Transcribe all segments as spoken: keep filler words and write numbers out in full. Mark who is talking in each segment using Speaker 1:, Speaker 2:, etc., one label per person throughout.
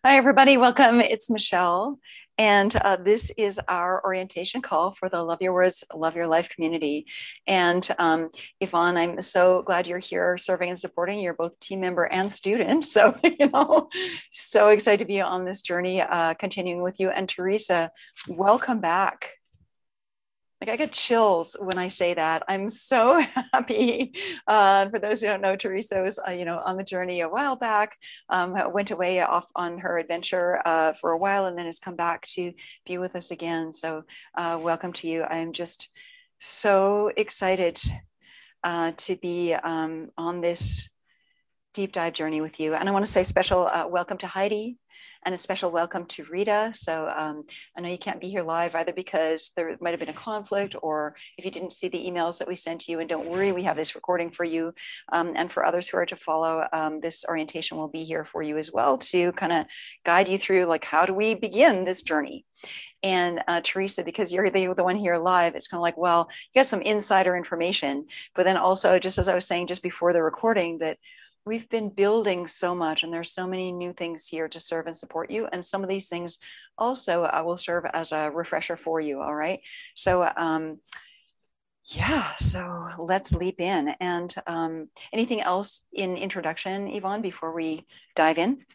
Speaker 1: Hi, everybody. Welcome. It's Michelle. And uh, this is our orientation call for the Love Your Words, Love Your Life community. And um, Yvonne, I'm so glad you're here serving and supporting. You're both team member and student. So, you know, so excited to be on this journey, uh, continuing with you. And Teresa, welcome back. Like I get chills when I say that. I'm so happy. Uh, for those who don't know, Teresa was, uh, you know, on the journey a while back. Um, went away off on her adventure uh, for a while, and then has come back to be with us again. So, uh, welcome to you. I'm just so excited uh, to be um, on this deep dive journey with you. And I want to say special uh, welcome to Heidi and a special welcome to Rita. So um, I know you can't be here live either because there might have been a conflict, or if you didn't see the emails that we sent you, and don't worry, we have this recording for you. Um, and for others who are to follow, um, this orientation will be here for you as well to kind of guide you through, like, how do we begin this journey? And uh, Teresa, because you're the, the one here live, it's kind of like, well, you got some insider information, but then also, just as I was saying just before the recording, that we've been building so much, and there's so many new things here to serve and support you. And some of these things also uh, will serve as a refresher for you. All right. So, um, yeah, so let's leap in. And um, anything else in introduction, Yvonne, before we dive in?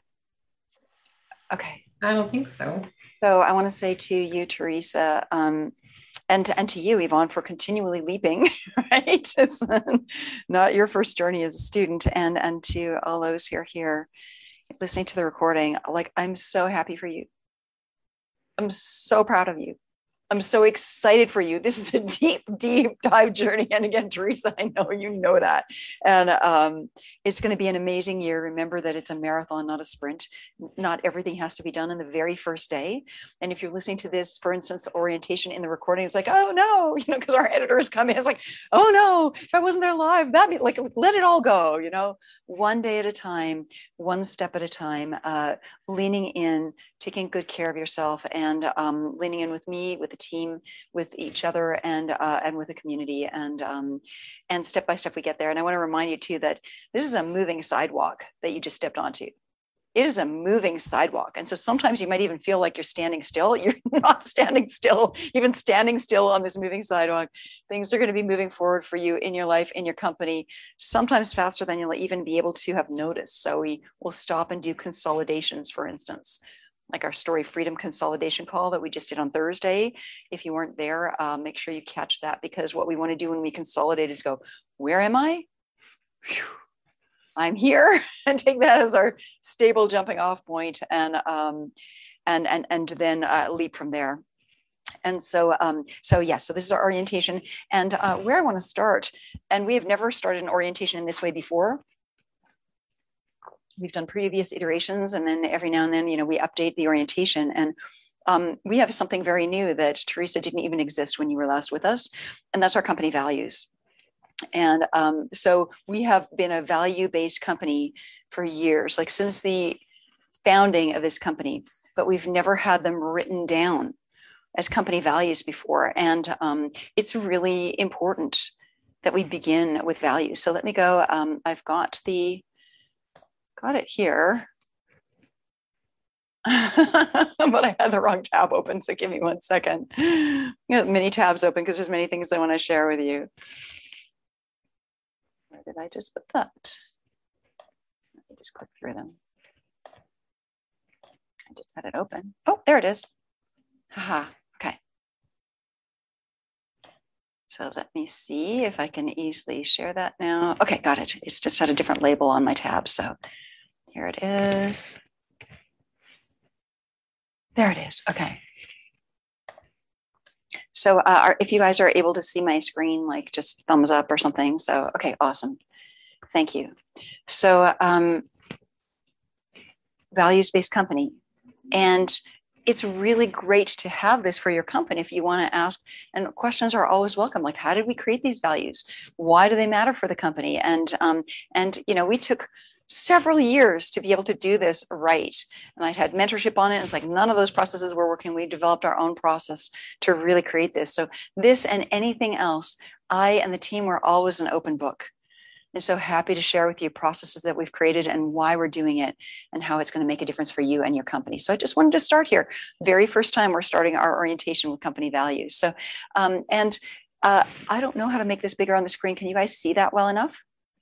Speaker 1: Okay.
Speaker 2: I don't think so.
Speaker 1: So I want to say to you, Teresa, um, and to, and to you, Yvonne, for continually leaping, right? It's not your first journey as a student, and and to all those who are here listening to the recording, like, I'm so happy for you. I'm so proud of you. I'm so excited for you. This is a deep, deep dive journey. And again, Teresa, I know you know that. And um, it's going to be an amazing year. Remember that it's a marathon, not a sprint. Not everything has to be done in the very first day. And if you're listening to this, for instance, orientation in the recording, it's like, oh no, you know, because our editors come in, it's like, oh no, if I wasn't there live, that'd be like, let it all go, you know, one day at a time, one step at a time, uh, leaning in, taking good care of yourself, and um, leaning in with me, with the team, with each other, and uh, and with the community, and um, and step by step we get there. And I want to remind you too that this is a moving sidewalk that you just stepped onto. It is a moving sidewalk, and so sometimes you might even feel like you're standing still. You're not standing still. Even standing still on this moving sidewalk, things are going to be moving forward for you in your life, in your company, sometimes faster than you'll even be able to have noticed. So we will stop and do consolidations, for instance, like our Story Freedom consolidation call that we just did on Thursday. If you weren't there, uh, make sure you catch that, because what we want to do when we consolidate is go, where am I? Whew, I'm here, and take that as our stable jumping off point, and um, and and and then uh, leap from there. And so, um, so yeah, so this is our orientation, and uh, where I want to start. And we have never started an orientation in this way before. We've done previous iterations, and then every now and then, you know, we update the orientation. And um, we have something very new that, Teresa, didn't even exist when you were last with us, and that's our company values. And um, so we have been a value-based company for years, like since the founding of this company, but we've never had them written down as company values before. And um, it's really important that we begin with values. So let me go. Um, I've got the got it here. But I had the wrong tab open, so give me one second. I got many tabs open because there's many things I want to share with you. Where did I just put that? Let me just click through them. I just had it open. Oh, there it is. Haha, okay. So let me see if I can easily share that now. Okay, got it. It's just had a different label on my tab, so here it is. There it is. Okay. So uh, if you guys are able to see my screen, like just thumbs up or something. So, okay, awesome. Thank you. So um, values-based company. And it's really great to have this for your company if you want to ask, and questions are always welcome. Like, how did we create these values? Why do they matter for the company? And, um, and you know, we took several years to be able to do this right. And I had mentorship on it. And it's like none of those processes were working. We developed our own process to really create this. So this and anything else, I and the team were always an open book. and so happy to share with you processes that we've created and why we're doing it and how it's going to make a difference for you and your company. So I just wanted to start here. Very first time we're starting our orientation with company values. So, um, and uh, I don't know how to make this bigger on the screen. Can you guys see that well enough?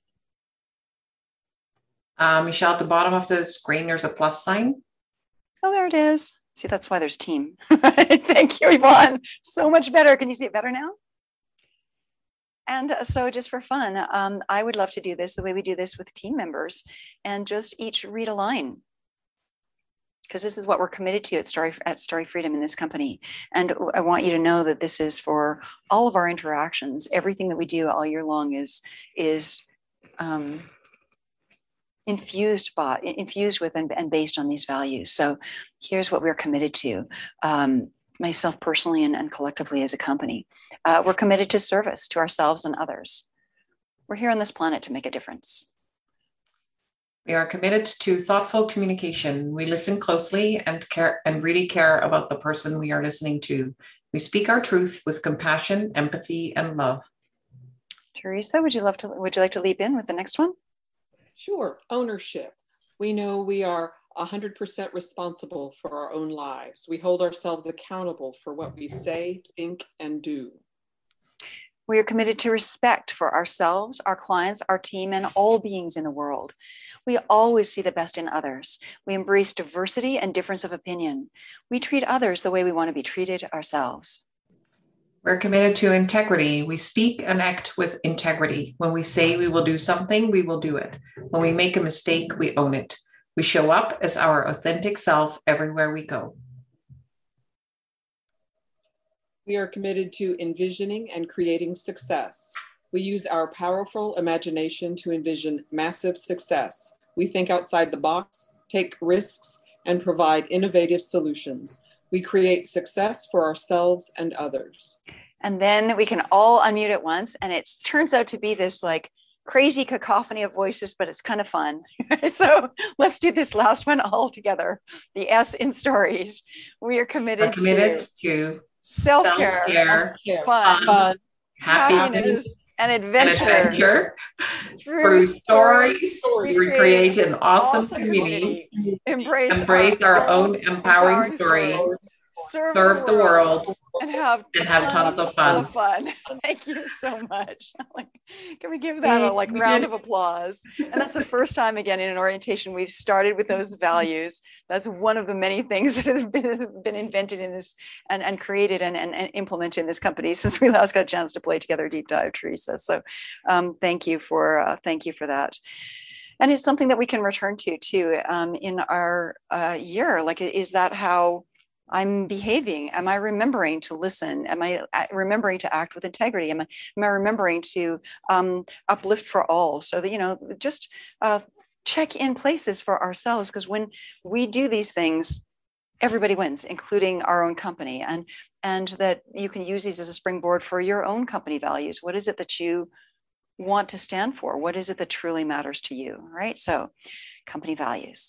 Speaker 2: Uh, Michelle, at the bottom of the screen, there's a plus sign.
Speaker 1: Oh, there it is. See, that's why there's team. Thank you, Yvonne. So much better. Can you see it better now? And so just for fun, um, I would love to do this the way we do this with team members and just each read a line. Because this is what we're committed to at Starry, at Starry Freedom in this company. And I want you to know that this is for all of our interactions. Everything that we do all year long is, is um, infused by, infused with and, and based on these values. So here's what we're committed to. Um, myself personally and, and collectively as a company. Uh, we're committed to service to ourselves and others. We're here on this planet to make a difference.
Speaker 2: We are committed to thoughtful communication. We listen closely and care and really care about the person we are listening to. We speak our truth with compassion, empathy, and love.
Speaker 1: Teresa, would you love to, would you like to leap in with the next one?
Speaker 3: Sure. Ownership. We know we are one hundred percent responsible for our own lives. We hold ourselves accountable for what we say, think, and do.
Speaker 1: We are committed to respect for ourselves, our clients, our team, and all beings in the world. We always see the best in others. We embrace diversity and difference of opinion. We treat others the way we want to be treated ourselves.
Speaker 2: We're committed to integrity. We speak and act with integrity. When we say we will do something, we will do it. When we make a mistake, we own it. We show up as our authentic self everywhere we go.
Speaker 3: We are committed to envisioning and creating success. We use our powerful imagination to envision massive success. We think outside the box, take risks, and provide innovative solutions. We create success for ourselves and others.
Speaker 1: And then we can all unmute at once. And it turns out to be this like crazy cacophony of voices, but it's kind of fun. So let's do this last one all together. The S in stories. We are committed,
Speaker 2: We're committed
Speaker 1: to,
Speaker 2: to
Speaker 1: self-care,
Speaker 2: self-care,
Speaker 1: fun,
Speaker 2: fun,
Speaker 1: happiness,
Speaker 2: happiness,
Speaker 1: and adventure.
Speaker 2: and adventure.
Speaker 1: Through,
Speaker 2: Through
Speaker 1: stories,
Speaker 2: stories, we create an awesome, awesome community.
Speaker 1: community. Embrace,
Speaker 2: Embrace our, our own empowering, empowering story. story.
Speaker 1: Serve,
Speaker 2: Serve the world.
Speaker 1: world. And have,
Speaker 2: and have tons, tons of fun.
Speaker 1: of fun. Thank you so much. Like, can we give that a like round of applause? And that's the first time again in an orientation we've started with those values. That's one of the many things that have been, been invented in this and, and created and, and, and implemented in this company since we last got a chance to play together deep dive, Teresa. So um, thank you for uh, thank you for that. And it's something that we can return to too um, in our uh, year. Like, is that how I'm behaving? Am I remembering to listen? Am I remembering to act with integrity? Am I, am I remembering to um, uplift for all? So that, you know, just uh, check in places for ourselves, because when we do these things, everybody wins, including our own company. And, and that you can use these as a springboard for your own company values. What is it that you want to stand for? What is it that truly matters to you, right? So company values.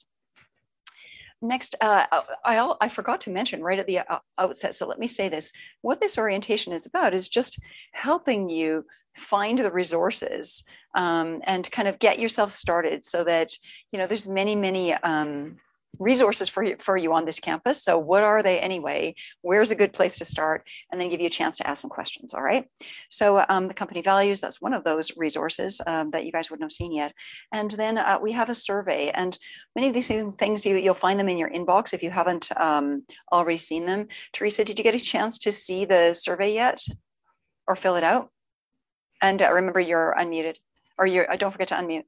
Speaker 1: Next, uh, I, I forgot to mention right at the outset, so let me say this. What this orientation is about is just helping you find the resources um, and kind of get yourself started so that, you know, there's many, many um, resources for you, for you on this campus. So what are they anyway? Where's a good place to start? And then give you a chance to ask some questions, all right? So um, the company values, that's one of those resources um, that you guys wouldn't have seen yet. And then uh, we have a survey, and many of these things, you, you'll find them in your inbox if you haven't um, already seen them. Teresa, did you get a chance to see the survey yet or fill it out? And uh, remember, you're unmuted, or you're, uh, don't forget to unmute.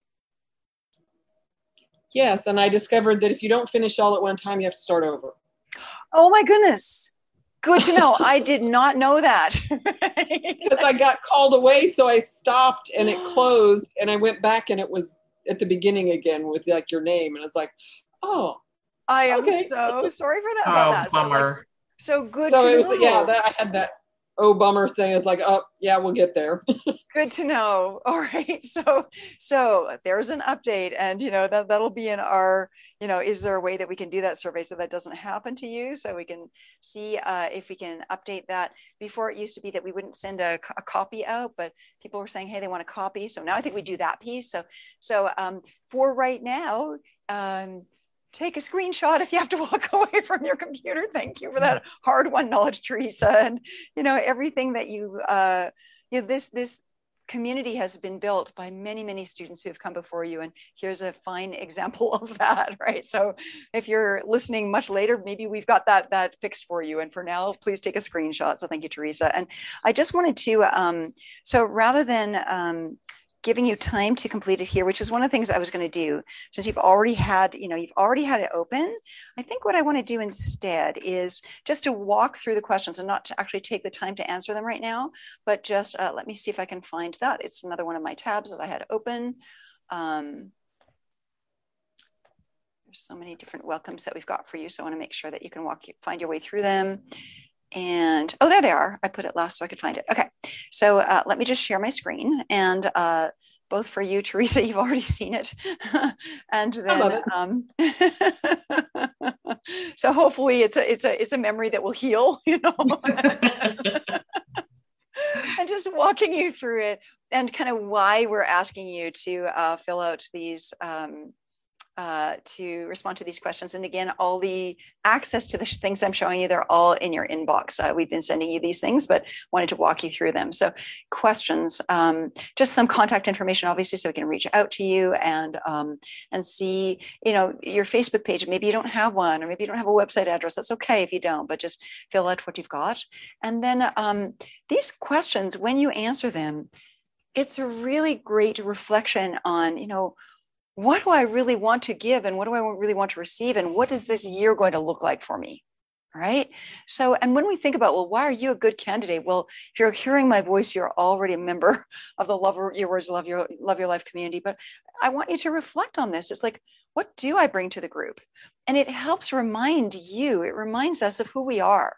Speaker 3: Yes, and I discovered that if you don't finish all at one time, you have to start over.
Speaker 1: Oh my goodness. Good to know. I did not know that.
Speaker 3: Because I got called away, so I stopped and it closed, and I went back and it was at the beginning again with like your name, and I was like, oh.
Speaker 1: I am
Speaker 3: okay.
Speaker 1: so sorry for that.
Speaker 2: Oh,
Speaker 1: about that.
Speaker 2: bummer.
Speaker 1: So, like, so good
Speaker 3: so
Speaker 1: to
Speaker 3: it was,
Speaker 1: know.
Speaker 3: yeah, that, I had that. oh bummer thing. It's like, oh yeah, we'll get there.
Speaker 1: Good to know. All right. So, so there's an update, and you know that that'll be in our. You know, is there a way that we can do that survey so that doesn't happen to you? So we can see uh, if we can update that. Before it used to be that we wouldn't send a, a copy out, but people were saying, hey, they want a copy. So now I think we do that piece. So, so um, for right now. Um, Take a screenshot if you have to walk away from your computer. Thank you for that hard-won knowledge, Teresa. And you know everything that you, uh, you know, this this community has been built by many many students who have come before you, and here's a fine example of that, right? So if you're listening much later, maybe we've got that that fixed for you. And for now, please take a screenshot. So thank you, Teresa. And I just wanted to, um, so rather than um, giving you time to complete it here, which is one of the things I was going to do, since you've already had, you know, you've already had it open. I think what I want to do instead is just to walk through the questions and not to actually take the time to answer them right now, but just uh, let me see if I can find that. It's another one of my tabs that I had open. Um, there's so many different welcomes that we've got for you. So I want to make sure that you can walk, find your way through them. And, oh, there they are. I put it last so I could find it. Okay. So uh, let me just share my screen, and uh, both for you, Teresa, you've already seen it. And then, um, so hopefully it's a, it's a, it's a memory that will heal, you know, and just walking you through it and kind of why we're asking you to uh, fill out these, um, uh, to respond to these questions. And again, all the access to the things I'm showing you, they're all in your inbox. Uh, we've been sending you these things, but wanted to walk you through them. So questions, um, just some contact information, obviously, so we can reach out to you and, um, and see, you know, your Facebook page. Maybe you don't have one, or maybe you don't have a website address. That's okay if you don't, but just fill out what you've got. And then um, these questions, when you answer them, it's a really great reflection on, you know, what do I really want to give, and what do I really want to receive, and what is this year going to look like for me? Right? So, and when we think about, well, why are you a good candidate? Well, if you're hearing my voice, you're already a member of the Love Your Words, Love Your, Love Your Life community. But I want you to reflect on this. It's like, what do I bring to the group? And it helps remind you, it reminds us of who we are.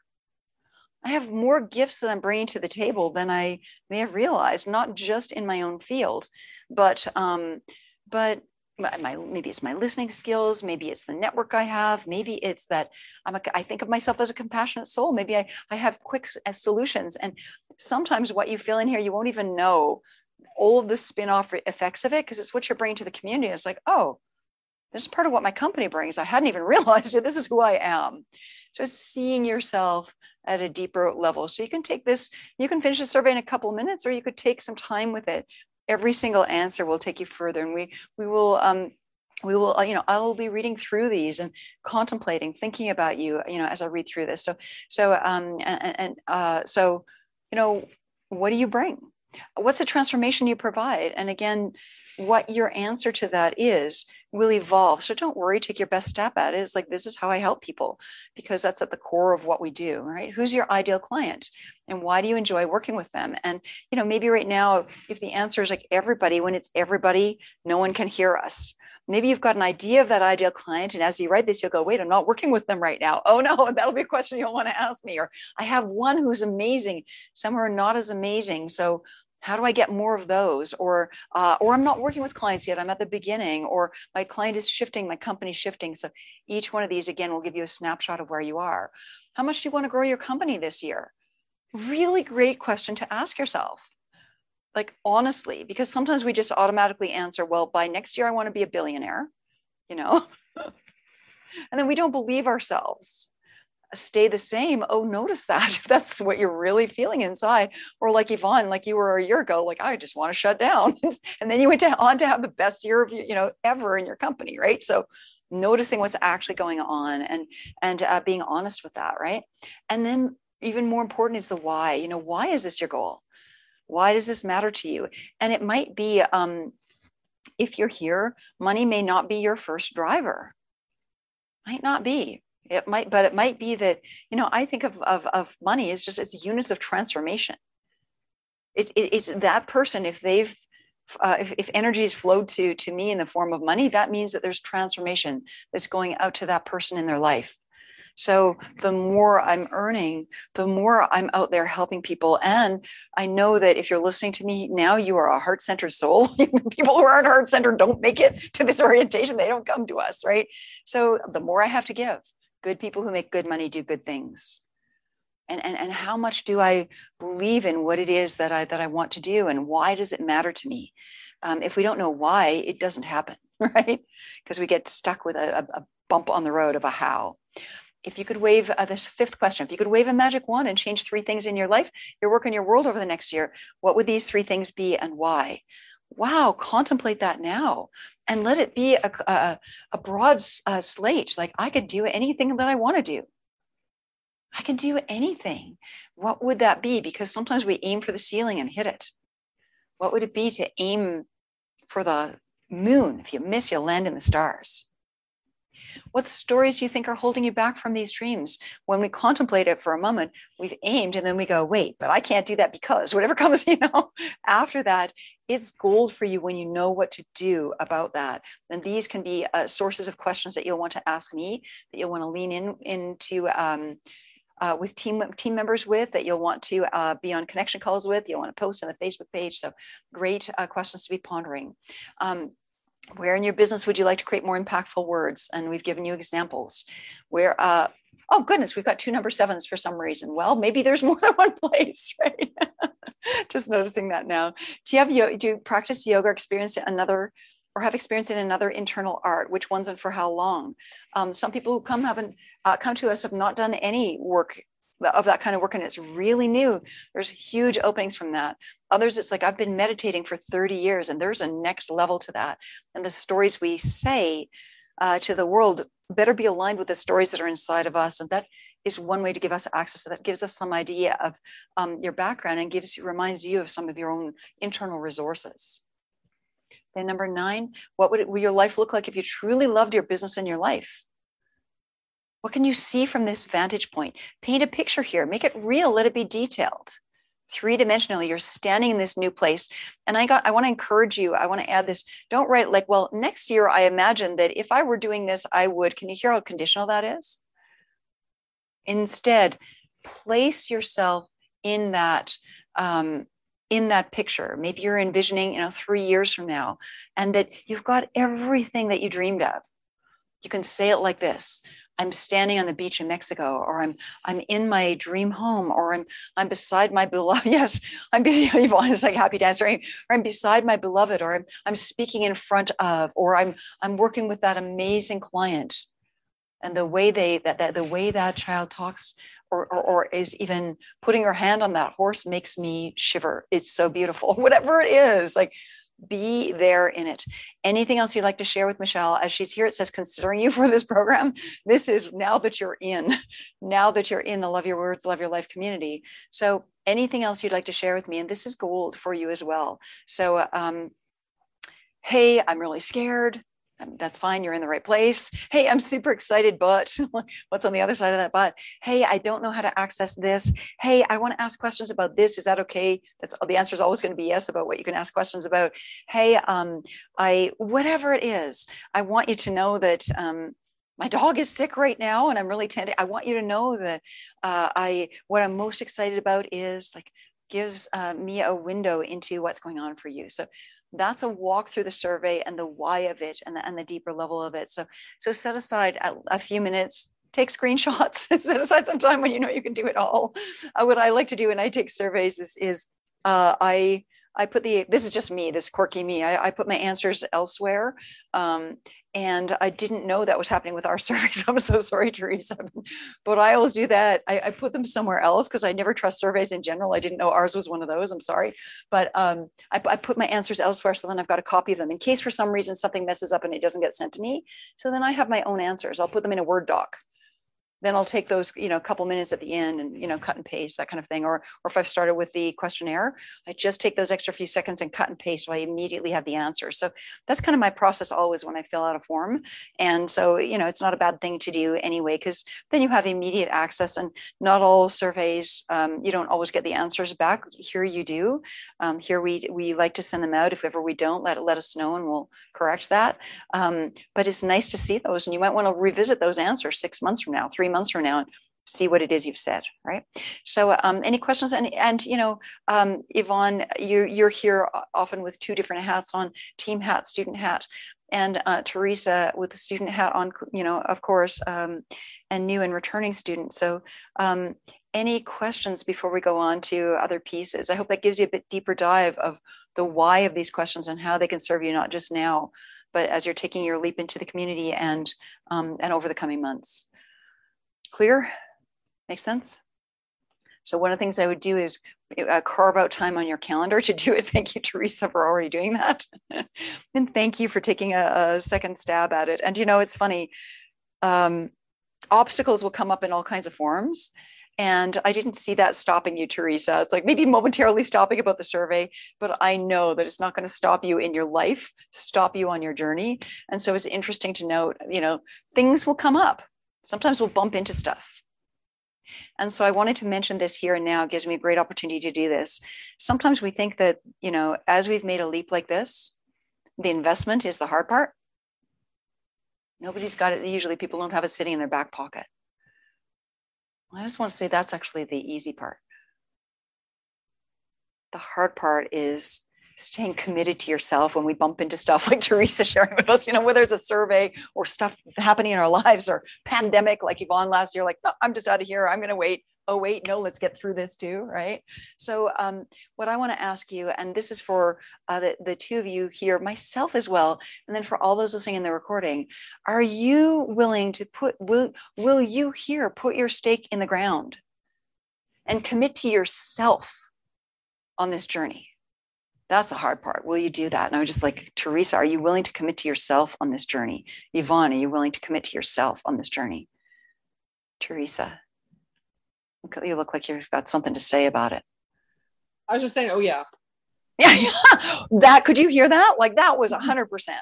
Speaker 1: I have more gifts that I'm bringing to the table than I may have realized, not just in my own field, but, um, but My, my maybe it's my listening skills, maybe it's the network I have, maybe it's that I'm a, I think of myself as a compassionate soul. Maybe I, I have quick solutions. And sometimes what you feel in here, you won't even know all of the spin-off effects of it, because it's what you're bringing to the community. It's like, oh, this is part of what my company brings. I hadn't even realized it. This is who I am. So it's seeing yourself at a deeper level. So you can take this, you can finish the survey in a couple of minutes, or you could take some time with it. Every single answer will take you further, and we we will um, we will you know I will be reading through these and contemplating, thinking about you you know as I read through this. So so um and, and uh, so you know what do you bring? What's the transformation you provide? And again, what your answer to that is will evolve. So don't worry, take your best step at it. It's like, this is how I help people, because that's at the core of what we do, right? Who's your ideal client, and why do you enjoy working with them? And, you know, maybe right now, if the answer is like everybody, when it's everybody, no one can hear us. Maybe you've got an idea of that ideal client, and as you write this, you'll go, wait, I'm not working with them right now. Oh no, that'll be a question you'll want to ask me. Or I have one who's amazing, some who are not as amazing. So how do I get more of those? Or, uh, or I'm not working with clients yet. I'm at the beginning, or my client is shifting, my company's shifting. So each one of these, again, will give you a snapshot of where you are. How much do you want to grow your company this year? Really great question to ask yourself. Like, honestly, because sometimes we just automatically answer, well, by next year, I want to be a billionaire, you know, and then we don't believe ourselves. Stay the same. Oh, notice that if that's what you're really feeling inside. Or like Yvonne, like you were a year ago, like, I just want to shut down. And then you went to, on to have the best year of, you know, ever in your company, right? So noticing what's actually going on, and, and uh, being honest with that, right? And then even more important is the why. You know, why is this your goal? Why does this matter to you? And it might be, um, if you're here, money may not be your first driver. Might not be. It might, but it might be that, you know, I think of, of, of money as just as units of transformation. It, it, it's that person, if they've, uh, if, if energy is flowed to, to me in the form of money, that means that there's transformation that's going out to that person in their life. So the more I'm earning, the more I'm out there helping people. And I know that if you're listening to me now, you are a heart-centered soul. People who aren't heart-centered don't make it to this orientation. They don't come to us, right? So the more I have to give, good people who make good money do good things. And, and, and how much do I believe in what it is that I that I want to do, and why does it matter to me? Um, if we don't know why, it doesn't happen, right? Because we get stuck with a, a bump on the road of a how. If you could wave uh, this fifth question, if you could wave a magic wand and change three things in your life, your work, and your world over the next year, what would these three things be and why? Wow, contemplate that now and let it be a, a, a broad uh, slate. Like, I could do anything that I want to do. I can do anything. What would that be? Because sometimes we aim for the ceiling and hit it. What would it be to aim for the moon? If you miss, you'll land in the stars. What stories do you think are holding you back from these dreams? When we contemplate it for a moment, we've aimed and then we go, wait, but I can't do that because whatever comes, you know, after that, it's gold for you when you know what to do about that. And these can be uh, sources of questions that you'll want to ask me, that you'll want to lean in into um, uh, with team team members with, that you'll want to uh, be on connection calls with, you'll want to post on the Facebook page. So great uh, questions to be pondering. Um, Where in your business would you like to create more impactful words? And we've given you examples. Where, uh, oh goodness, we've got two number sevens for some reason. Well, maybe there's more than one place, right? Just noticing that now. Do you have yoga, do you practice yoga, or experience another, or have experience in another internal art? Which ones and for how long? Um, some people who come haven't uh, come to us have not done any work of that kind of work, and it's really new. There's huge openings from that. Others, it's like, I've been meditating for thirty years, and there's a next level to that. And the stories we say uh, to the world better be aligned with the stories that are inside of us. And that is one way to give us access. So that gives us some idea of um, your background, and gives you, reminds you of some of your own internal resources. Then number nine, what would, it, would your life look like if you truly loved your business and your life? What can you see from this vantage point? Paint a picture here. Make it real. Let it be detailed. Three-dimensionally, you're standing in this new place. And I got, I want to encourage you. I want to add this. Don't write like, well, next year, I imagine that if I were doing this, I would. Can you hear how conditional that is? Instead, place yourself in that, um, in that picture. Maybe you're envisioning, you know, three years from now, and that you've got everything that you dreamed of. You can say it like this: I'm standing on the beach in Mexico, or I'm I'm in my dream home, or I'm I'm beside my beloved. Yes, I'm Yvonne is like happy dancer, or I'm beside my beloved, or I'm I'm speaking in front of, or I'm I'm working with that amazing client, and the way they that, that the way that child talks, or, or or is even putting her hand on that horse, makes me shiver. It's so beautiful. Whatever it is, like, be there in it. Anything else you'd like to share with Michelle? As she's here, it says, considering you for this program. This is now that you're in, now that you're in the Love Your Words, Love Your Life community. So anything else you'd like to share with me? And this is gold for you as well. So, um, hey, I'm really scared. Um, that's fine. You're in the right place. Hey, I'm super excited, but what's on the other side of that but? Hey, I don't know how to access this. Hey, I want to ask questions about this. Is that okay? That's the answer is always going to be yes about what you can ask questions about. Hey, um, I, whatever it is, I want you to know that, um, my dog is sick right now, and I'm really tending. I want you to know that, uh, I, what I'm most excited about is like, gives uh, me a window into what's going on for you. So that's a walk through the survey and the why of it, and the, and the deeper level of it. So, so set aside a, a few minutes, take screenshots, set aside some time when you know you can do it all. Uh, what I like to do when I take surveys is, is uh, I, I put the, this is just me, this quirky me. I, I put my answers elsewhere. Um, And I didn't know that was happening with our surveys. I'm so sorry, Teresa. But I always do that. I, I put them somewhere else because I never trust surveys in general. I didn't know ours was one of those. I'm sorry. But um, I, I put my answers elsewhere. So then I've got a copy of them in case for some reason something messes up and it doesn't get sent to me. So then I have my own answers. I'll put them in a Word doc. Then I'll take those, you know, a couple minutes at the end and, you know, cut and paste, that kind of thing. Or, or if I've started with the questionnaire, I just take those extra few seconds and cut and paste so I immediately have the answer. So that's kind of my process always when I fill out a form. And so, you know, it's not a bad thing to do anyway, because then you have immediate access, and not all surveys, um, you don't always get the answers back. Here you do. Um, here we we like to send them out. If ever we don't, let, let us know and we'll correct that. Um, but it's nice to see those. And you might want to revisit those answers six months from now, three three months from now and see what it is you've said, right? So um, any questions? And, and you know, um, Yvonne, you're, you're here often with two different hats on, team hat, student hat, and uh, Teresa with the student hat on, you know, of course, um, and new and returning students. So um, any questions before we go on to other pieces? I hope that gives you a bit deeper dive of the why of these questions and how they can serve you, not just now, but as you're taking your leap into the community and, um, and over the coming months. Clear? Makes sense? So one of the things I would do is uh, carve out time on your calendar to do it. Thank you, Teresa, for already doing that. And thank you for taking a, a second stab at it. And you know, it's funny, um, obstacles will come up in all kinds of forms. And I didn't see that stopping you, Teresa. It's like maybe momentarily stopping about the survey, but I know that it's not going to stop you in your life, stop you on your journey. And so it's interesting to note, you know, things will come up. Sometimes we'll bump into stuff. And so I wanted to mention this here and now. It gives me a great opportunity to do this. Sometimes we think that, you know, as we've made a leap like this, the investment is the hard part. Nobody's got it. Usually people don't have it sitting in their back pocket. I just want to say that's actually the easy part. The hard part is staying committed to yourself when we bump into stuff like Teresa sharing with us, you know, whether it's a survey or stuff happening in our lives or pandemic like Yvonne last year, like, no, I'm just out of here. I'm going to wait. Oh, wait, no, let's get through this too, right? So um, what I want to ask you, and this is for uh, the, the two of you here, myself as well, and then for all those listening in the recording, are you willing to put, will, will you here put your stake in the ground and commit to yourself on this journey? That's the hard part. Will you do that? And I was just like, Teresa, are you willing to commit to yourself on this journey? Yvonne, are you willing to commit to yourself on this journey? Teresa, you look like you've got something to say about it.
Speaker 3: I was just saying, oh yeah.
Speaker 1: Yeah, yeah. That, could you hear that? Like that was a hundred percent.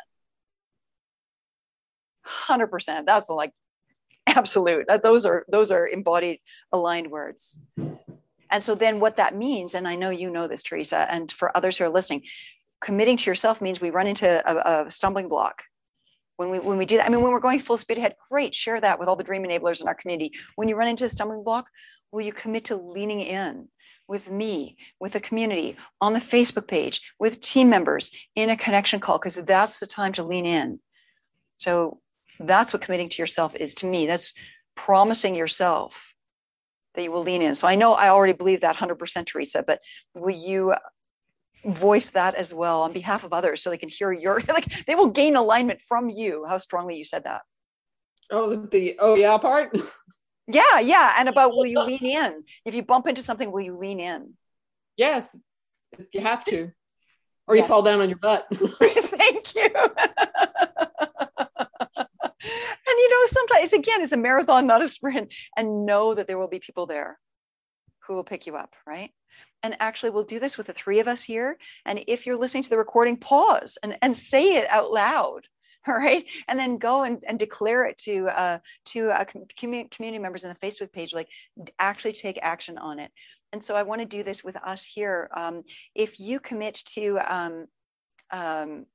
Speaker 1: Hundred percent. That's like absolute. Those are, those are embodied, aligned words. And so then what that means, and I know you know this, Teresa, and for others who are listening, committing to yourself means we run into a, a stumbling block. When we, when we do that, I mean, when we're going full speed ahead, great, share that with all the dream enablers in our community. When you run into a stumbling block, will you commit to leaning in with me, with the community, on the Facebook page, with team members, in a connection call, because that's the time to lean in. So that's what committing to yourself is to me. That's promising yourself that you will lean in. So I know I already believe that one hundred percent, Teresa, but will you voice that as well on behalf of others so they can hear your, like they will gain alignment from you, how strongly you said that.
Speaker 3: Oh, the, oh yeah part?
Speaker 1: Yeah, yeah. And about, will you lean in? If you bump into something, will you lean in?
Speaker 3: Yes, you have to, or
Speaker 1: Yes.
Speaker 3: you fall down on your butt.
Speaker 1: Thank you. And you know, sometimes, again, it's a marathon, not a sprint. And know that there will be people there who will pick you up, right? And actually, we'll do this with the three of us here. And if you're listening to the recording, pause and, and say it out loud. All right. And then go and, and declare it to uh, to uh, community, community members in the Facebook page, like actually take action on it. And so I want to do this with us here. Um, if you commit to um, um,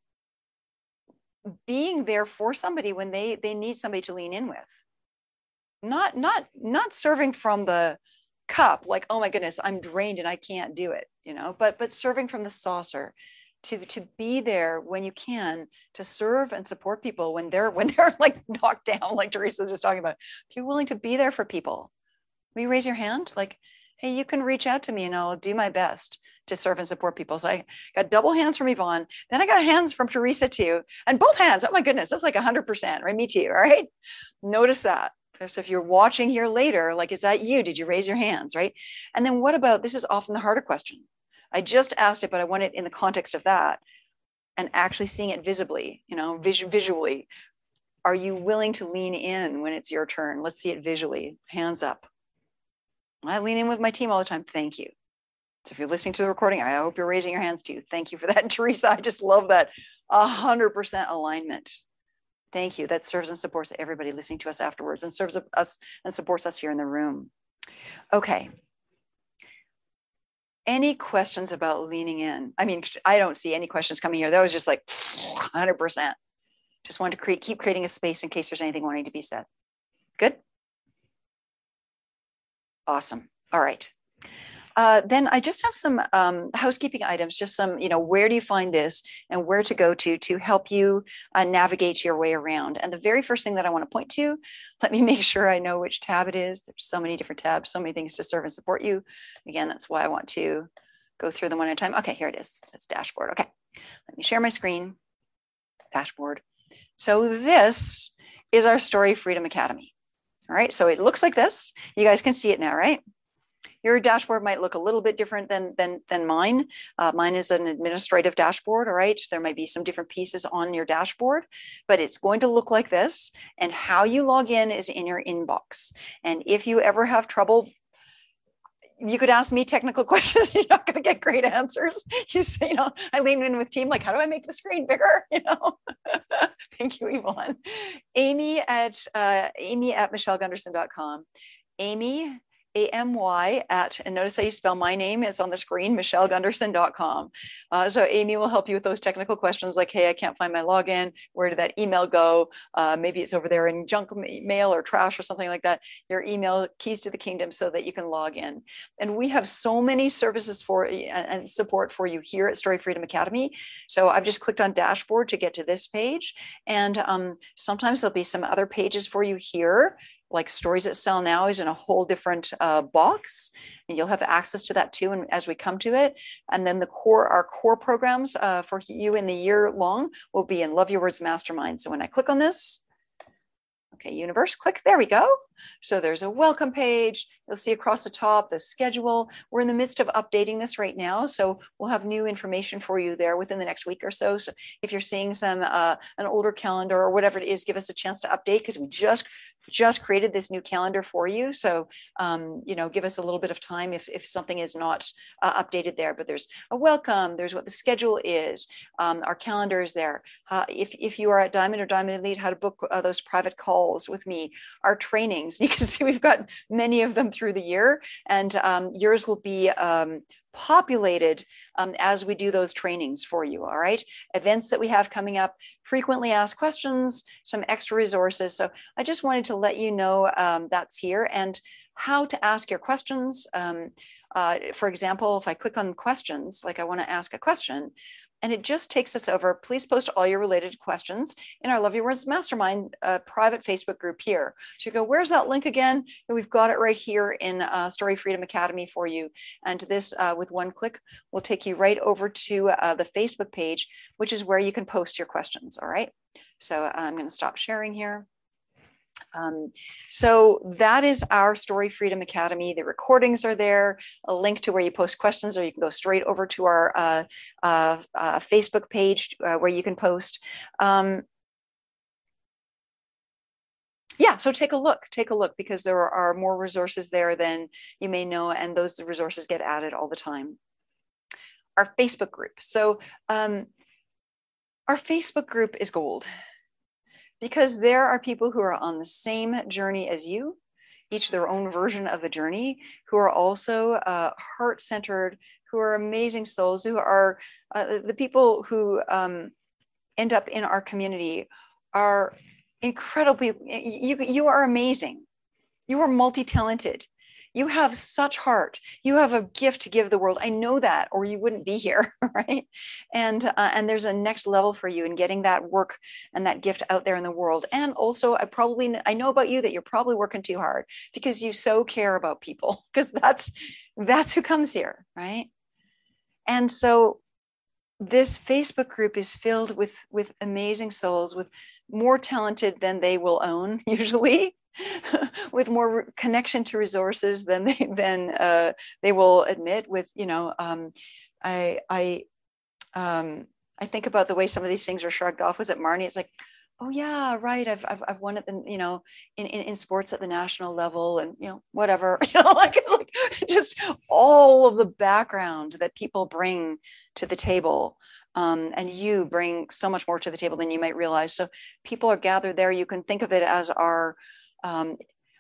Speaker 1: being there for somebody when they they need somebody to lean in with, not not not serving from the cup, like, oh my goodness, I'm drained and I can't do it, you know, but but serving from the saucer. To, to be there when you can, to serve and support people when they're when they're like knocked down, like Teresa's just talking about. If you're willing to be there for people, will you raise your hand? Like, hey, you can reach out to me and I'll do my best to serve and support people. So I got double hands from Yvonne, then I got hands from Teresa too, and both hands. Oh my goodness, that's like a hundred percent, right? Me too, all right? Notice that. So if you're watching here later, like, is that you? Did you raise your hands, right? And then what about, this is often the harder question. I just asked it, but I want it in the context of that and actually seeing it visibly, you know, vis- visually. Are you willing to lean in when it's your turn? Let's see it visually. Hands up. I lean in with my team all the time. Thank you. So if you're listening to the recording, I hope you're raising your hands too. Thank you for that, Teresa. I just love that. A hundred percent alignment. Thank you. That serves and supports everybody listening to us afterwards and serves us and supports us here in the room. Okay. Any questions about leaning in? I mean, I don't see any questions coming here. That was just like one hundred percent. Just wanted to create, keep creating a space in case there's anything wanting to be said. Good? Awesome. All right. Uh, then I just have some um, housekeeping items, just some, you know, where do you find this and where to go to to help you uh, navigate your way around. And the very first thing that I want to point to, let me make sure I know which tab it is. There's so many different tabs, so many things to serve and support you. Again, that's why I want to go through them one at a time. Okay, here it is. It's dashboard. Okay, let me share my screen. Dashboard. So this is our Story Freedom Academy. All right, so it looks like this. You guys can see it now, right? Your dashboard might look a little bit different than, than, than mine. Uh, mine is an administrative dashboard, all right? There might be some different pieces on your dashboard, but it's going to look like this. And how you log in is in your inbox. And if you ever have trouble, you could ask me technical questions. You're not going to get great answers. You say, you know, I lean in with team, like, how do I make the screen bigger? You know, thank you, Yvonne. Amy at uh, Amy at michelle gunderson dot com. Amy, A M Y at, and notice how you spell my name, it's on the screen, michelle gunderson dot com. Uh, so Amy will help you with those technical questions like, hey, I can't find my login. Where did that email go? Uh, maybe it's over there in junk mail or trash or something like that. Your email, keys to the kingdom, so that you can log in. And we have so many services for and support for you here at Story Freedom Academy. So I've just clicked on dashboard to get to this page. And um, sometimes there'll be some other pages for you here, like Stories That Sell Now is in a whole different uh, box, and you'll have access to that too. And as we come to it, and then the core, our core programs uh, for you in the year long will be in Love Your Words Mastermind. So when I click on this, okay, universe, click, there we go. So there's a welcome page. You'll see across the top the schedule. We're in the midst of updating this right now, so we'll have new information for you there within the next week or so. So if you're seeing some uh, an older calendar or whatever it is, give us a chance to update, because we just just created this new calendar for you. So um, you know, give us a little bit of time if if something is not uh, updated there. But there's a welcome. There's what the schedule is. Um, our calendar is there. Uh, if if you are at Diamond or Diamond Elite, how to book uh, those private calls with me. Our trainings. You can see we've got many of them through the year, and um, yours will be um, populated um, as we do those trainings for you. All right. Events that we have coming up, frequently asked questions, some extra resources. So I just wanted to let you know um, that's here and how to ask your questions. Um, uh, for example, if I click on questions, like I want to ask a question, and it just takes us over. Please post all your related questions in our Love Your Words Mastermind uh, private Facebook group here. So you go, where's that link again? And we've got it right here in uh, Story Freedom Academy for you. And this, uh, with one click, will take you right over to uh, the Facebook page, which is where you can post your questions. All right. So uh, I'm going to stop sharing here. Um, so that is our Story Freedom Academy. The recordings are there, a link to where you post questions, or you can go straight over to our uh, uh, uh, Facebook page uh, where you can post. Um, yeah, so take a look, take a look, because there are more resources there than you may know, and those resources get added all the time. Our Facebook group. So um, our Facebook group is gold, because there are people who are on the same journey as you, each their own version of the journey, who are also uh, heart-centered, who are amazing souls, who are uh, the people who um, end up in our community are incredibly, you, you are amazing. You are multi-talented. You have such heart. You have a gift to give the world. I know that, or you wouldn't be here, right? And uh, and there's a next level for you in getting that work and that gift out there in the world. And also, I probably I know about you that you're probably working too hard because you so care about people, because that's that's who comes here, right? And so this Facebook group is filled with with amazing souls, with more talented than they will own usually. With more connection to resources than they than uh, they will admit. With you know, um, I I um, I think about the way some of these things are shrugged off. Was it Marnie? It's like, oh yeah, right. I've I've, I've won at the you know in, in in sports at the national level, and you know whatever. You know, like like just all of the background that people bring to the table. Um, and you bring so much more to the table than you might realize. So people are gathered there. You can think of it as our Um,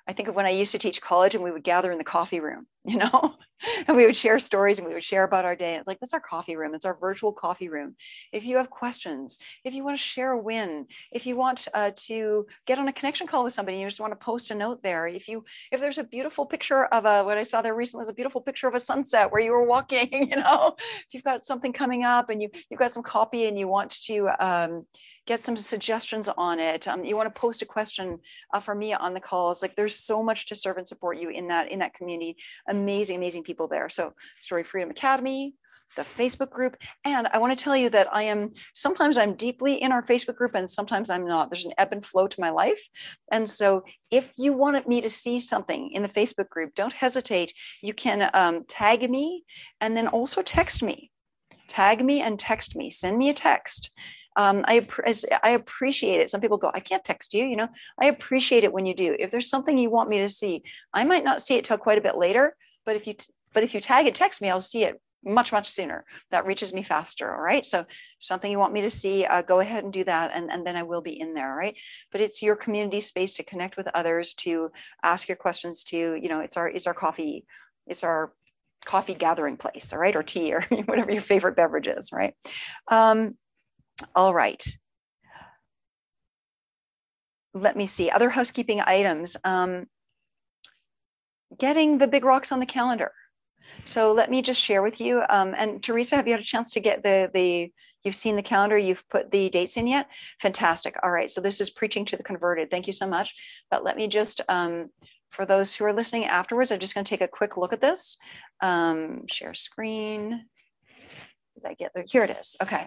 Speaker 1: I think of when I used to teach college and we would gather in the coffee room, you know, and we would share stories and we would share about our day. It's like, that's our coffee room. It's our virtual coffee room. If you have questions, if you want to share a win, if you want uh, to get on a connection call with somebody, you just want to post a note there. If you, if there's a beautiful picture of a, what I saw there recently was a beautiful picture of a sunset where you were walking, you know, if you've got something coming up and you, you've got some copy and you want to, um, get some suggestions on it. Um, you want to post a question uh, for me on the calls. Like there's so much to serve and support you in that in that community. Amazing, amazing people there. So Story Freedom Academy, the Facebook group. And I want to tell you that I am, sometimes I'm deeply in our Facebook group and sometimes I'm not. There's an ebb and flow to my life. And so if you wanted me to see something in the Facebook group, don't hesitate. You can um, tag me and then also text me. Tag me and text me. Send me a text. Um, I, I appreciate it. Some people go, I can't text you, you know, I appreciate it when you do. If there's something you want me to see, I might not see it till quite a bit later, but if you, but if you tag and text me, I'll see it much, much sooner. That reaches me faster. All right. So something you want me to see, uh, go ahead and do that. And, and then I will be in there. Right. But it's your community space to connect with others, to ask your questions, to, you know, it's our, it's our coffee, it's our coffee gathering place. All right. Or tea or whatever your favorite beverage is. Right. Um, All right. Let me see. Other housekeeping items. Um, getting the big rocks on the calendar. So let me just share with you. Um, and Teresa, have you had a chance to get the, the, you've seen the calendar, you've put the dates in yet? Fantastic. All right. So this is Preaching to the Converted. Thank you so much. But let me just, um, for those who are listening afterwards, I'm just going to take a quick look at this. Um, share screen. Did I get there? Here it is. Okay.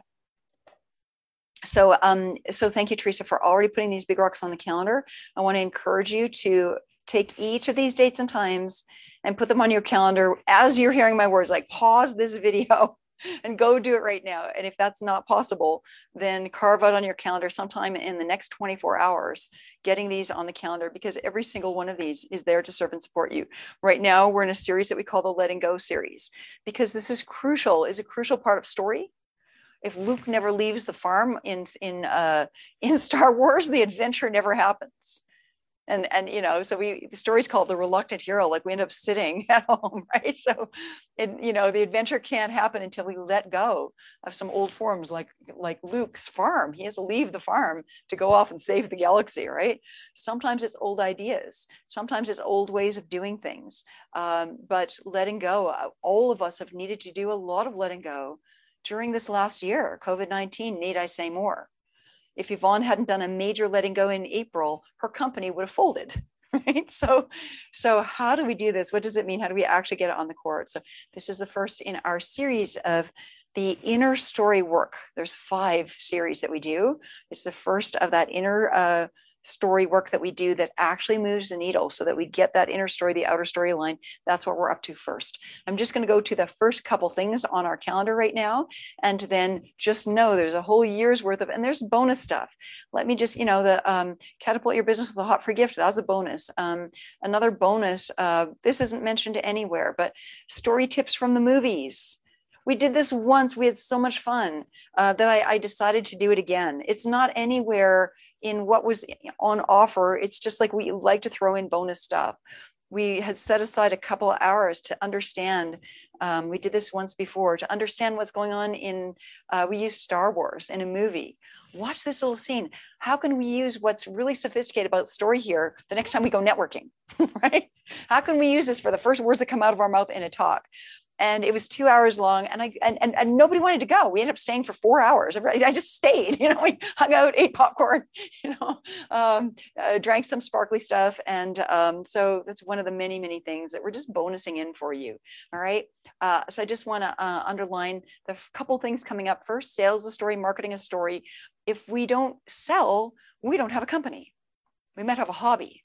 Speaker 1: So, um, so thank you, Teresa, for already putting these big rocks on the calendar. I want to encourage you to take each of these dates and times and put them on your calendar as you're hearing my words, like pause this video and go do it right now. And if that's not possible, then carve out on your calendar sometime in the next twenty-four hours, getting these on the calendar, because every single one of these is there to serve and support you. Right now, we're in a series that we call the Letting Go series, because this is crucial, is a crucial part of story. If Luke never leaves the farm in in uh, in Star Wars, the adventure never happens. And and you know, so we the story's called The Reluctant Hero. Like we end up sitting at home, right? So, it, you know, the adventure can't happen until we let go of some old forms, like like Luke's farm. He has to leave the farm to go off and save the galaxy, right? Sometimes it's old ideas. Sometimes it's old ways of doing things. Um, but letting go, all of us have needed to do a lot of letting go during this last year. COVID nineteen, need I say more? If Yvonne hadn't done a major letting go in April, her company would have folded, right? So, so how do we do this? What does it mean? How do we actually get it on the court? So this is the first in our series of the inner story work. There's five series that we do. It's the first of that inner uh, story work that we do that actually moves the needle so that we get that inner story, the outer storyline. That's what we're up to first. I'm just going to go to the first couple things on our calendar right now. And then just know there's a whole year's worth of, and there's bonus stuff. Let me just, you know, the um, catapult your business with a hot free gift. That was a bonus. Um, another bonus, uh, this isn't mentioned anywhere, but story tips from the movies. We did this once. We had so much fun uh, that I, I decided to do it again. It's not anywhere in what was on offer. It's just like we like to throw in bonus stuff. We had set aside a couple of hours to understand. Um, we did this once before to understand what's going on in, uh, we used Star Wars in a movie. Watch this little scene. How can we use what's really sophisticated about story here the next time we go networking, right? How can we use this for the first words that come out of our mouth in a talk? And it was two hours long, and I and, and, and nobody wanted to go. We ended up staying for four hours. I just stayed, you know. We hung out, ate popcorn, you know, um, uh, drank some sparkly stuff, and um, so that's one of the many, many things that we're just bonusing in for you. All right. Uh, so I just want to uh, underline the couple things coming up. First, sales a story, marketing a story. If we don't sell, we don't have a company. We might have a hobby.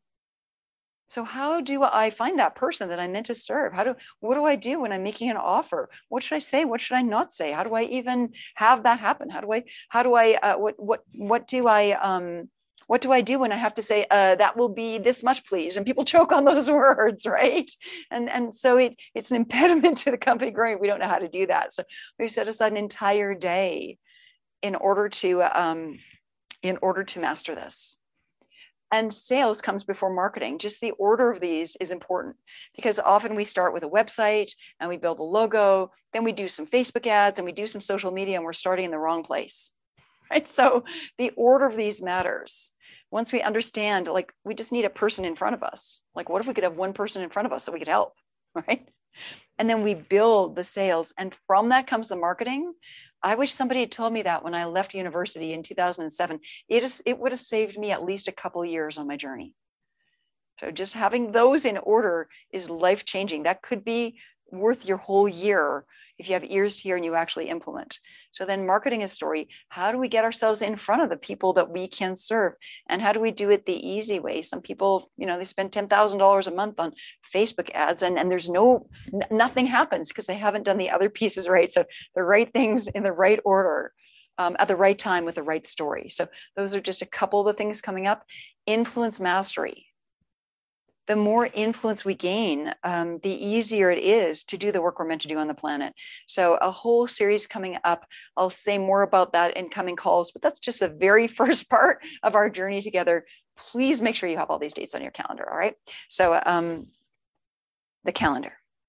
Speaker 1: So how do I find that person that I meant to serve? How do, what do I do when I'm making an offer? What should I say? What should I not say? How do I even have that happen? How do I, how do I, uh, what, what, what do I, um, what do I do when I have to say, uh, that will be this much, please? And people choke on those words, right? And, and so it, it's an impediment to the company growing. We don't know how to do that. So we set aside an entire day in order to, um, in order to master this. And sales comes before marketing. Just the order of these is important because often we start with a website and we build a logo, then we do some Facebook ads and we do some social media, and we're starting in the wrong place, right? So the order of these matters. Once we understand, like, we just need a person in front of us. Like, what if we could have one person in front of us that we could help, right? And then we build the sales. And from that comes the marketing. I wish somebody had told me that when I left university in two thousand seven. It is, it would have saved me at least a couple of years on my journey. So just having those in order is life-changing. That could be worth your whole year if you have ears to hear and you actually implement. So then marketing is story. How do we get ourselves in front of the people that we can serve? And how do we do it the easy way? Some people, you know, they spend ten thousand dollars a month on Facebook ads and, and there's no, n- nothing happens because they haven't done the other pieces right. So the right things in the right order, um, at the right time with the right story. So those are just a couple of the things coming up. Influence mastery. The more influence we gain, um, the easier it is to do the work we're meant to do on the planet. So a whole series coming up. I'll say more about that in coming calls, but that's just the very first part of our journey together. Please make sure you have all these dates on your calendar, all right? So um, the calendar.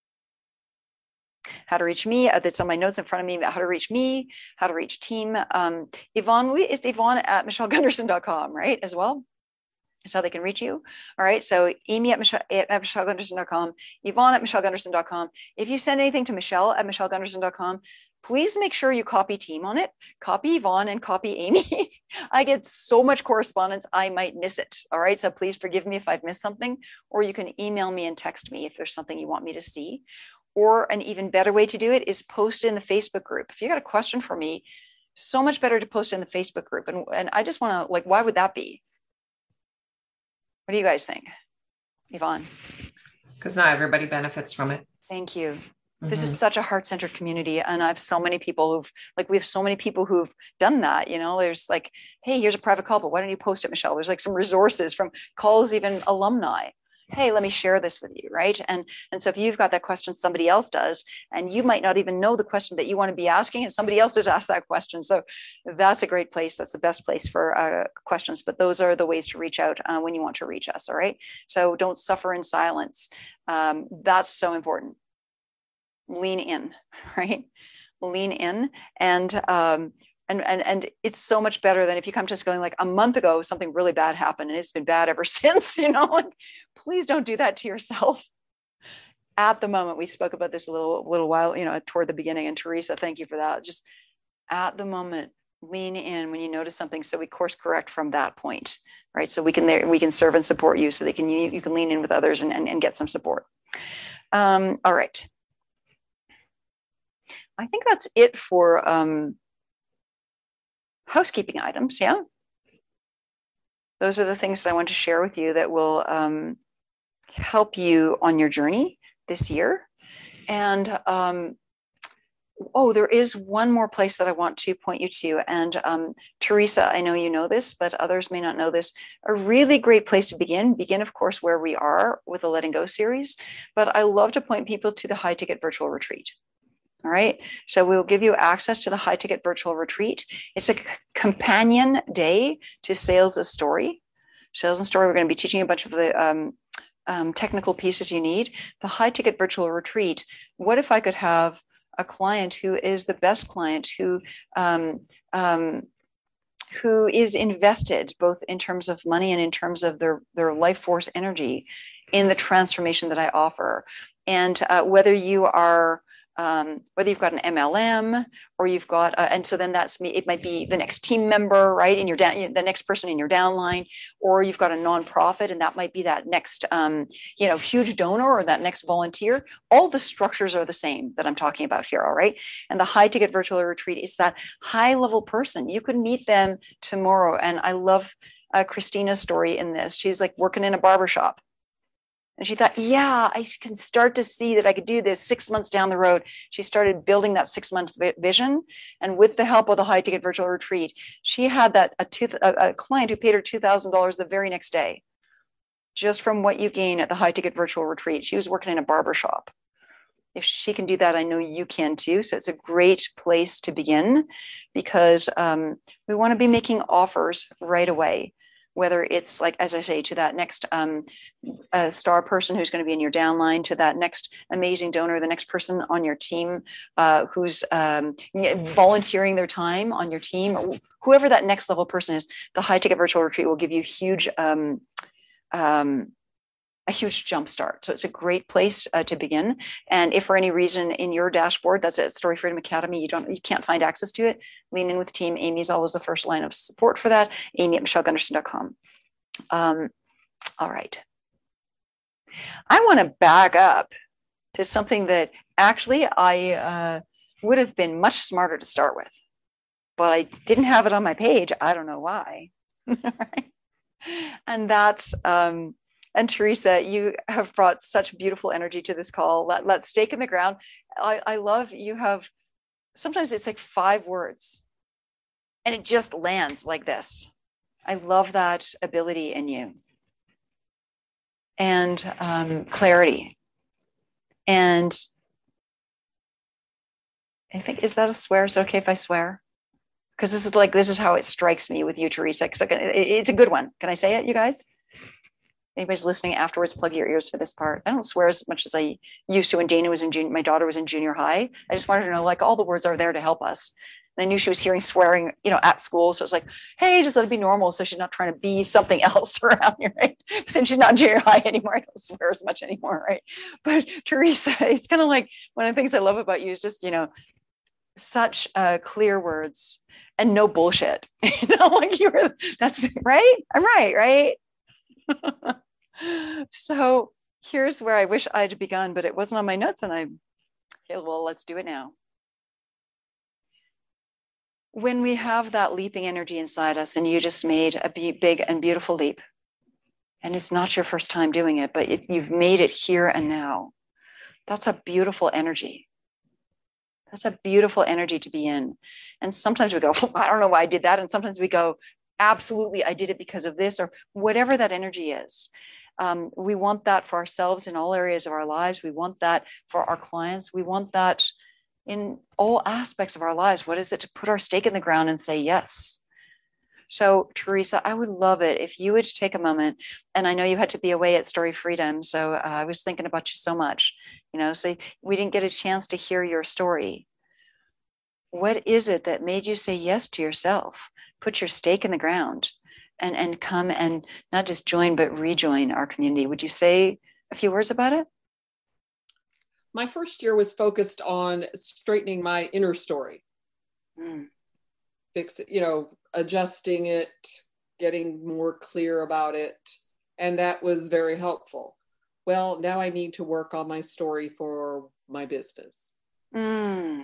Speaker 1: How to reach me, uh, that's on my notes in front of me, about how to reach me, how to reach team. Um, Yvonne, we, it's Yvonne at michelle gunderson dot com, right, as well? Is how they can reach you. All right. So Amy at michelle at michelle gunderson dot com, Yvonne at michelle gunderson dot com. If you send anything to Michelle at michelle gunderson dot com, please make sure you copy team on it, copy Yvonne and copy Amy. I get so much correspondence, I might miss it. All right. So please forgive me if I've missed something, or you can email me and text me if there's something you want me to see. Or an even better way to do it is post it in the Facebook group. If you got a question for me, so much better to post in the Facebook group. And, and I just want to, like, why would that be? What do you guys think, Yvonne?
Speaker 2: Because not everybody benefits from it.
Speaker 1: Thank you.
Speaker 2: Mm-hmm.
Speaker 1: This is such a heart-centered community. And I have so many people who've, like, we have so many people who've done that. You know, there's like, hey, here's a private call, but why don't you post it, Michelle? There's like some resources from calls, even alumni. Hey, let me share this with you, right? And, and so if you've got that question, somebody else does, and you might not even know the question that you want to be asking, and somebody else has asked that question. So that's a great place. That's the best place for uh, questions. But those are the ways to reach out uh, when you want to reach us, all right? So don't suffer in silence. Um, that's so important. Lean in, right? Lean in. And um, And, and and it's so much better than if you come to us going like, a month ago, something really bad happened and it's been bad ever since, you know, like, please don't do that to yourself. At the moment, we spoke about this a little, little while, you know, toward the beginning, and Teresa, thank you for that. Just at the moment, lean in when you notice something. So we course correct from that point, right? So we can, we can serve and support you so they can, you, you can lean in with others and, and, and get some support. Um, all right. I think that's it for, um, housekeeping items. Yeah. Those are the things that I want to share with you that will um, help you on your journey this year. And um, oh, there is one more place that I want to point you to. And um, Teresa, I know you know this, but others may not know this. A really great place to begin, begin, of course, where we are with the Letting Go series. But I love to point people to the High Ticket Virtual Retreat. All right. So we'll give you access to the High Ticket Virtual Retreat. It's a c- companion day to Sales and Story. Sales and Story, we're going to be teaching you a bunch of the um, um, technical pieces you need. The High Ticket Virtual Retreat. What if I could have a client who is the best client, who um, um, who is invested both in terms of money and in terms of their, their life force energy in the transformation that I offer? And uh, whether you are Um, whether you've got an M L M or you've got, uh, and so then that's me, it might be the next team member, right? In your down, the next person in your downline, or you've got a nonprofit and that might be that next, um, you know, huge donor or that next volunteer. All the structures are the same that I'm talking about here. All right. And the High Ticket Virtual Retreat is that high level person. You could meet them tomorrow. And I love uh, Christina's story in this. She's like working in a barbershop. And she thought, yeah, I can start to see that I could do this six months down the road. She started building that six month vision. And with the help of the High Ticket Virtual Retreat, she had that a, two, a, a client who paid her two thousand dollars the very next day, just from what you gain at the High Ticket Virtual Retreat. She was working in a barbershop. If she can do that, I know you can too. So it's a great place to begin because um, we want to be making offers right away. whether it's like, as I say, to that next um, uh, star person who's going to be in your downline, to that next amazing donor, the next person on your team uh, who's um, volunteering their time on your team, whoever that next level person is, the High Ticket Virtual Retreat will give you huge, um, um, a huge jump start. So it's a great place uh, to begin. And if for any reason in your dashboard, that's at Story Freedom Academy, you don't, you can't find access to it, lean in with the team. Amy's always the first line of support for that. Amy at michelle gunderson dot com. Um, all right. I want to back up to something that actually I uh, would have been much smarter to start with, but I didn't have it on my page. I don't know why. And that's, um, and Teresa, you have brought such beautiful energy to this call. Let, let's stake in the ground. I, I love you have, sometimes it's like five words and it just lands like this. I love that ability in you. And um, clarity. And I think, is that a swear? Is it okay if I swear? Because this is like, this is how it strikes me with you, Teresa. Because it's a good one. Can I say it, you guys? Anybody's listening afterwards, plug your ears for this part. I don't swear as much as I used to when Dana was in junior, my daughter was in junior high. I just wanted to know, like, all the words are there to help us. And I knew she was hearing swearing, you know, at school. So it was like, hey, just let it be normal. So she's not trying to be something else around here, right? Since she's not in junior high anymore, I don't swear as much anymore, right? But Teresa, it's kind of like one of the things I love about you is just, you know, such uh, clear words and no bullshit. You know, like you were, that's right. I'm right, right? So here's where I wish I'd begun, but it wasn't on my notes. And I, okay, well, let's do it now. When we have that leaping energy inside us, and you just made a big and beautiful leap, and it's not your first time doing it, but it, you've made it here and now. That's a beautiful energy. That's a beautiful energy to be in. And sometimes we go, oh, I don't know why I did that. And sometimes we go, absolutely, I did it because of this, or whatever that energy is. Um, we want that for ourselves in all areas of our lives. We want that for our clients. We want that in all aspects of our lives. What is it to put our stake in the ground and say yes? So Teresa, I would love it if you would take a moment, and I know you had to be away at Story Freedom, so uh, I was thinking about you so much, you know, so we didn't get a chance to hear your story. What is it that made you say yes to yourself? Put your stake in the ground and, and come and not just join, but rejoin our community. Would you say a few words about it?
Speaker 3: My first year was focused on straightening my inner story. Mm. Fix it, you know, adjusting it, getting more clear about it. And that was very helpful. Well, now I need to work on my story for my business.
Speaker 1: Mm.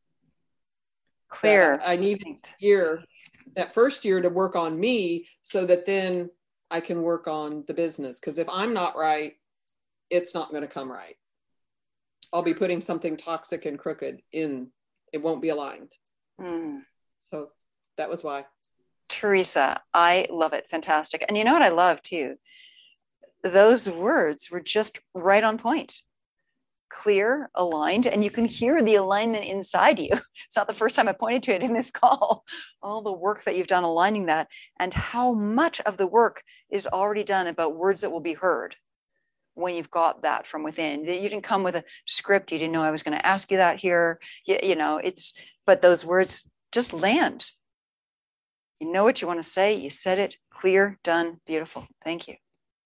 Speaker 1: Clear.
Speaker 3: That I need year, that first year to work on me so that then I can work on the business. Because if I'm not right, it's not going to come right. I'll be putting something toxic and crooked in. It won't be aligned. Mm. So that was why.
Speaker 1: Teresa, I love it. Fantastic. And you know what I love too? Those words were just right on point. Clear, aligned, and you can hear the alignment inside you. It's not the first time I pointed to it in this call. All the work that you've done aligning that, and how much of the work is already done about words that will be heard when you've got that from within. You didn't come with a script. You didn't know I was going to ask you that here. You, you know, it's, but those words just land. You know what you want to say. You said it. Clear, done, beautiful. Thank you.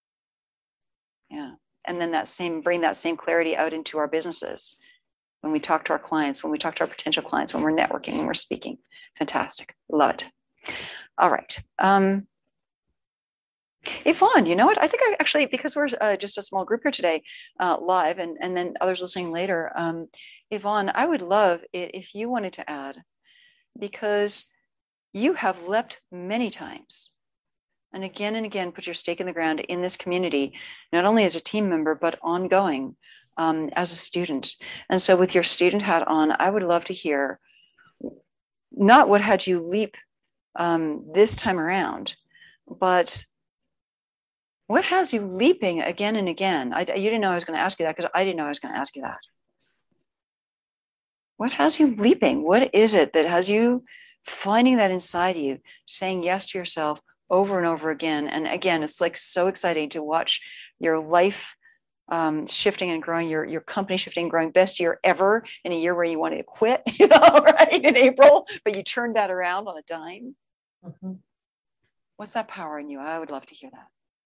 Speaker 1: Yeah. And then that same, bring that same clarity out into our businesses. When we talk to our clients, when we talk to our potential clients, when we're networking, when we're speaking. Fantastic. Love it. All right. Um, Yvonne, you know what? I think I actually, because we're uh, just a small group here today, uh, live, and, and then others listening later, um, Yvonne, I would love it if you wanted to add, because you have leapt many times. And again and again, put your stake in the ground in this community, not only as a team member, but ongoing um, as a student. And so with your student hat on, I would love to hear not what had you leap um, this time around, but what has you leaping again and again? I, you didn't know I was going to ask you that because I didn't know I was going to ask you that. What has you leaping? What is it that has you finding that inside you, saying yes to yourself over and over again. And again, it's like so exciting to watch your life um, shifting and growing, your, your company shifting and growing. Best year ever in a year where you wanted to quit, you know, right, in April, but you turned that around on a dime. Mm-hmm. What's that power in you? I would love to hear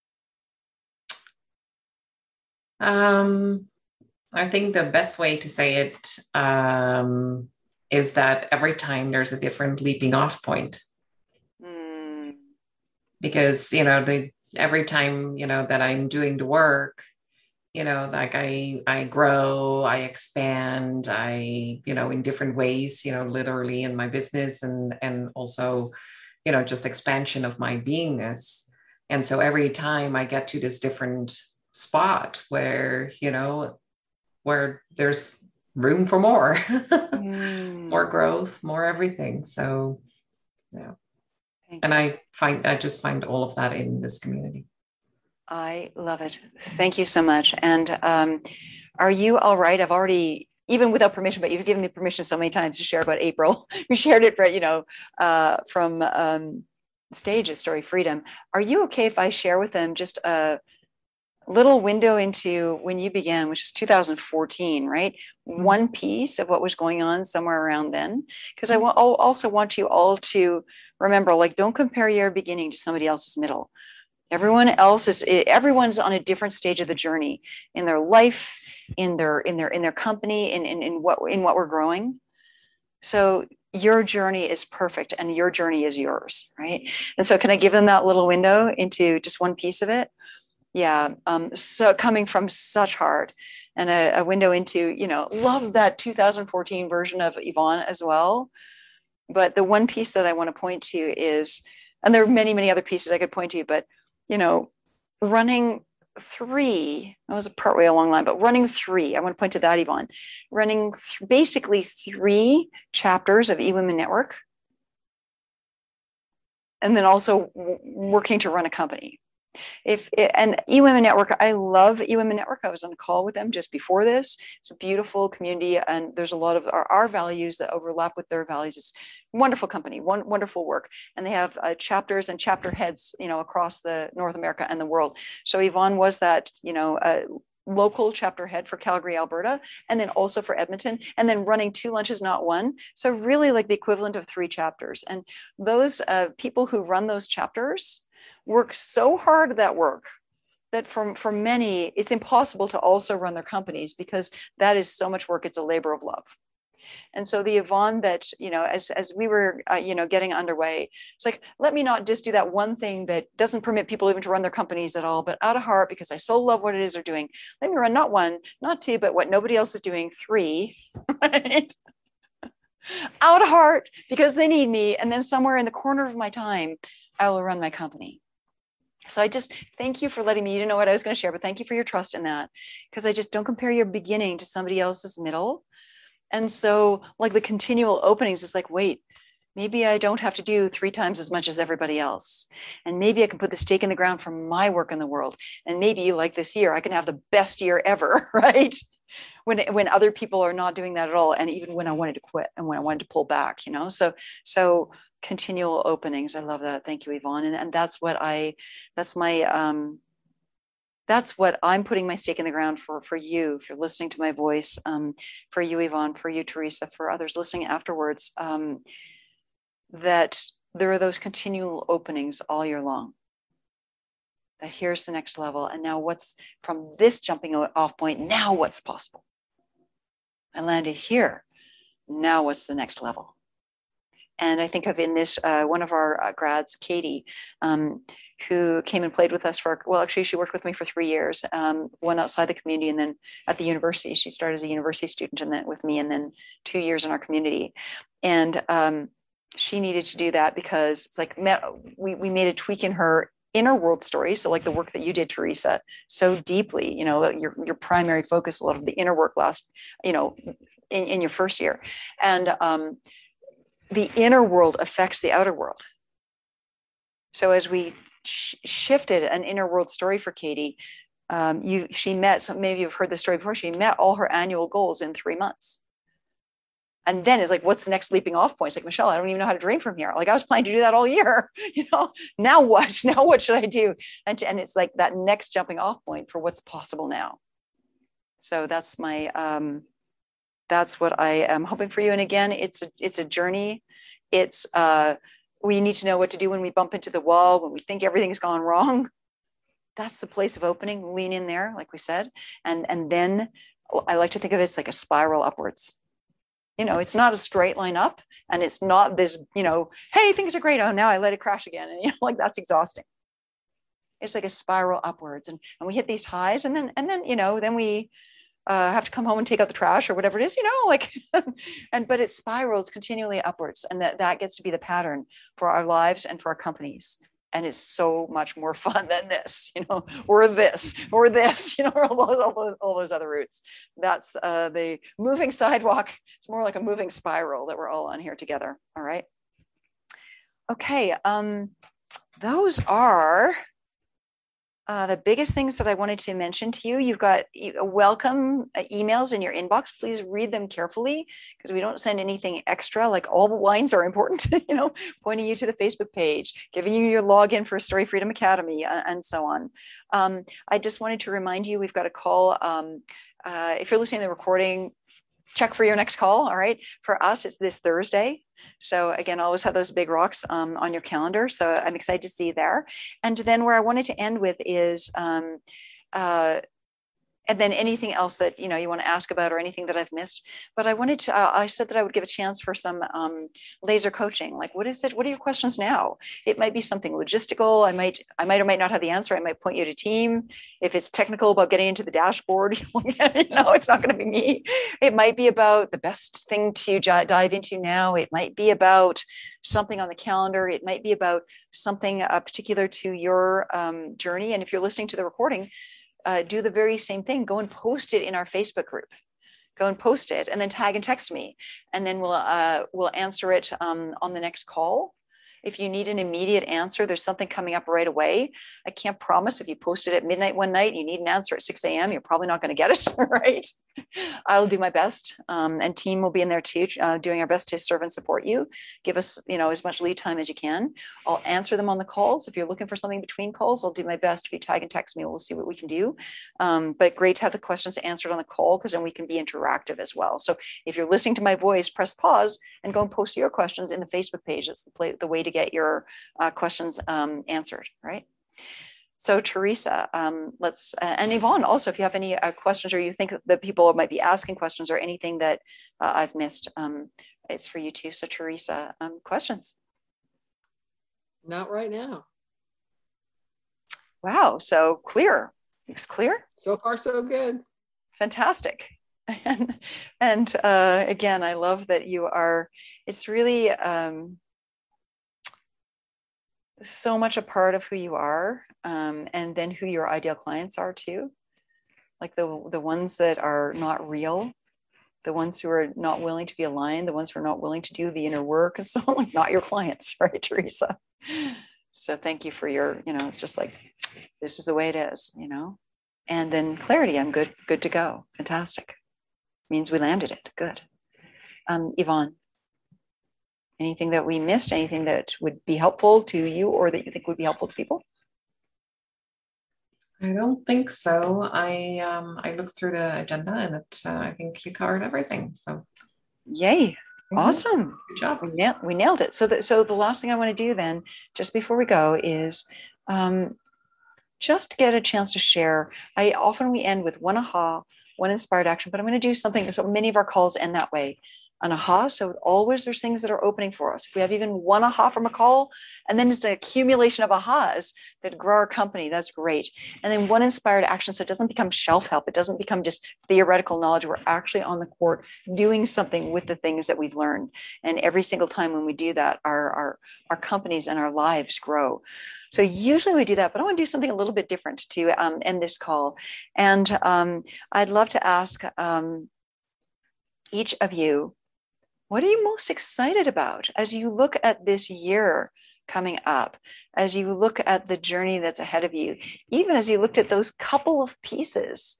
Speaker 2: that. Um, I think the best way to say it um, is that every time there's a different leaping off point. Mm. Because, you know, the, every time, you know, that I'm doing the work, you know, like I, I grow, I expand, I, you know, in different ways, you know, literally in my business and, and also, you know, just expansion of my beingness. And so every time I get to this different spot where, you know, where there's room for more, mm. more growth, more everything. So, yeah. And I find, I just find all of that in this community.
Speaker 1: I love it. Thank you so much. And um, are you all right? I've already, even without permission, but you've given me permission so many times to share about April. You shared it, right, you know, uh, from um, stage at Story Freedom. Are you okay if I share with them just a little window into when you began, which is two thousand fourteen, right? Mm-hmm. One piece of what was going on somewhere around then. Because I w- also want you all to remember, like, don't compare your beginning to somebody else's middle. Everyone else is, everyone's on a different stage of the journey in their life, in their, in their, in their company, in, in, in what, in what we're growing. So your journey is perfect and your journey is yours, right? And so can I give them that little window into just one piece of it? Yeah. Um, so coming from such heart and a, a window into, you know, love that two thousand fourteen version of Yvonne as well. But the one piece that I want to point to is, and there are many, many other pieces I could point to, but you know, running three, that was a partway along the line, but running three, I want to point to that, Yvonne, running th- basically three chapters of eWomen Network, and then also w- working to run a company. If it, and eWomen Network, I love eWomen Network. I was on a call with them just before this. It's a beautiful community, and there's a lot of our, our values that overlap with their values. It's a wonderful company, one wonderful work, and they have uh, chapters and chapter heads, you know, across the North America and the world. So Yvonne was that, you know, uh, local chapter head for Calgary, Alberta, and then also for Edmonton, and then running two lunches, not one. So really, like the equivalent of three chapters. And those uh, people who run those chapters work so hard at that work that for, for many, it's impossible to also run their companies because that is so much work. It's a labor of love. And so the Yvonne that, you know, as, as we were, uh, you know, getting underway, it's like, let me not just do that one thing that doesn't permit people even to run their companies at all, but out of heart, because I so love what it is they're doing. Let me run not one, not two, but what nobody else is doing, three, right? Out of heart, because they need me. And then somewhere in the corner of my time, I will run my company. So I just thank you for letting me, you didn't know what I was going to share, but thank you for your trust in that, because I just don't compare your beginning to somebody else's middle. And so like the continual openings is like, wait, maybe I don't have to do three times as much as everybody else. And maybe I can put the stake in the ground for my work in the world. And maybe like this year, I can have the best year ever, right? When, when other people are not doing that at all. And even when I wanted to quit and when I wanted to pull back, you know, so, so continual openings. I love that. Thank you, Yvonne. And, and that's what I, that's my, um, that's what I'm putting my stake in the ground for, for you, if you're listening to my voice, um, for you, Yvonne, for you, Teresa, for others listening afterwards, um, that there are those continual openings all year long. That here's the next level. And now what's from this jumping off point, now what's possible? I landed here. Now what's the next level? And I think of in this, uh, one of our uh, grads, Katie, um, who came and played with us for, well, actually she worked with me for three years, um, one outside the community and then at the university. She started as a university student and then with me and then two years in our community. And um, she needed to do that because it's like, we, we made a tweak in her inner world story. So like the work that you did, Teresa, so deeply, you know, your, your primary focus, a lot of the inner work last, you know, in, in your first year. And um, the inner world affects the outer world. So as we sh- shifted an inner world story for Katie, um, you, she met, so maybe you've heard the story before, she met all her annual goals in three months. And then it's like, what's the next leaping off point? It's like, Michelle, I don't even know how to dream from here. Like I was planning to do that all year, you know, now what, now what should I do? And, and it's like that next jumping off point for what's possible now. So that's my, um, that's what I am hoping for you. And again, it's a, it's a journey. It's, uh, we need to know what to do when we bump into the wall, when we think everything's gone wrong. That's the place of opening, lean in there, like we said. And, and then I like to think of it as like a spiral upwards. You know, it's not a straight line up, and it's not this, you know, hey, things are great. Oh, now I let it crash again. And, you know, like that's exhausting. It's like a spiral upwards, and, and we hit these highs, and then, and then, you know, then we uh, have to come home and take out the trash or whatever it is, you know, like, and, but it spirals continually upwards. And that, that gets to be the pattern for our lives and for our companies. And it's so much more fun than this, you know, or this, or this, you know, or all those, all those, all those other routes. That's uh, the moving sidewalk. It's more like a moving spiral that we're all on here together. All right. Okay. Um, those are uh, the biggest things that I wanted to mention to you. You've got welcome emails in your inbox. Please read them carefully, because we don't send anything extra. Like all the lines are important, you know, pointing you to the Facebook page, giving you your login for Story Freedom Academy, uh, and so on. Um, I just wanted to remind you, we've got a call. Um, uh, if you're listening to the recording, check for your next call. All right. For us, it's this Thursday. So again, always have those big rocks um, on your calendar. So I'm excited to see you there. And then where I wanted to end with is, um, uh, and then anything else that, you know, you want to ask about or anything that I've missed. But I wanted to, uh, I said that I would give a chance for some um, laser coaching. Like, what is it? What are your questions now? It might be something logistical. I might, I might or might not have the answer. I might point you to team. If it's technical about getting into the dashboard, you know, it's not going to be me. It might be about the best thing to j- dive into now. It might be about something on the calendar. It might be about something uh, particular to your um, journey. And if you're listening to the recording, Uh, do the very same thing. Go and post it in our Facebook group. Go and post it, and then tag and text me, and then we'll uh, we'll answer it um, on the next call. If you need an immediate answer, there's something coming up right away. I can't promise if you post it at midnight one night and you need an answer at six a.m., you're probably not going to get it, right? I'll do my best, um, and team will be in there too, uh, doing our best to serve and support you. Give us, you know, as much lead time as you can. I'll answer them on the calls. If you're looking for something between calls, I'll do my best. If you tag and text me, we'll see what we can do. Um, but great to have the questions answered on the call, because then we can be interactive as well. So if you're listening to my voice, press pause and go and post your questions in the Facebook page. It's the, play, the way to get your uh, questions um, answered, right? So Teresa, um, let's, uh, and Yvonne also, if you have any uh, questions, or you think that people might be asking questions, or anything that uh, I've missed, um, it's for you too. So Teresa, um, questions?
Speaker 4: Not right now.
Speaker 1: Wow, so clear. It was clear?
Speaker 4: So far, so good.
Speaker 1: Fantastic. And, and uh, again, I love that you are, it's really, um, so much a part of who you are, um, and then who your ideal clients are too. Like the, the ones that are not real, the ones who are not willing to be aligned, the ones who are not willing to do the inner work and so on, like not your clients, right, Teresa? So thank you for your, you know, it's just like, this is the way it is, you know? And then clarity, I'm good, good to go. Fantastic. Means we landed it. Good. Um, Yvonne. Anything that we missed, anything that would be helpful to you, or that you think would be helpful to people?
Speaker 2: I don't think so. I um, I looked through the agenda, and it, uh, I think you covered everything. So,
Speaker 1: yay! Mm-hmm. Awesome.
Speaker 2: Good job.
Speaker 1: We nailed, we nailed it. So, that, so the last thing I want to do then, just before we go, is um, just get a chance to share. I often we end with one aha, one inspired action, but I'm going to do something. So many of our calls end that way. An aha, so always there's things that are opening for us. If we have even one aha from a call, and then it's an accumulation of ahas that grow our company, that's great. And then one inspired action, so it doesn't become shelf help. It doesn't become just theoretical knowledge. We're actually on the court doing something with the things that we've learned. And every single time when we do that, our, our, our companies and our lives grow. So usually we do that, but I want to do something a little bit different to um, end this call. And um, I'd love to ask um, each of you, what are you most excited about as you look at this year coming up, as you look at the journey that's ahead of you, even as you looked at those couple of pieces,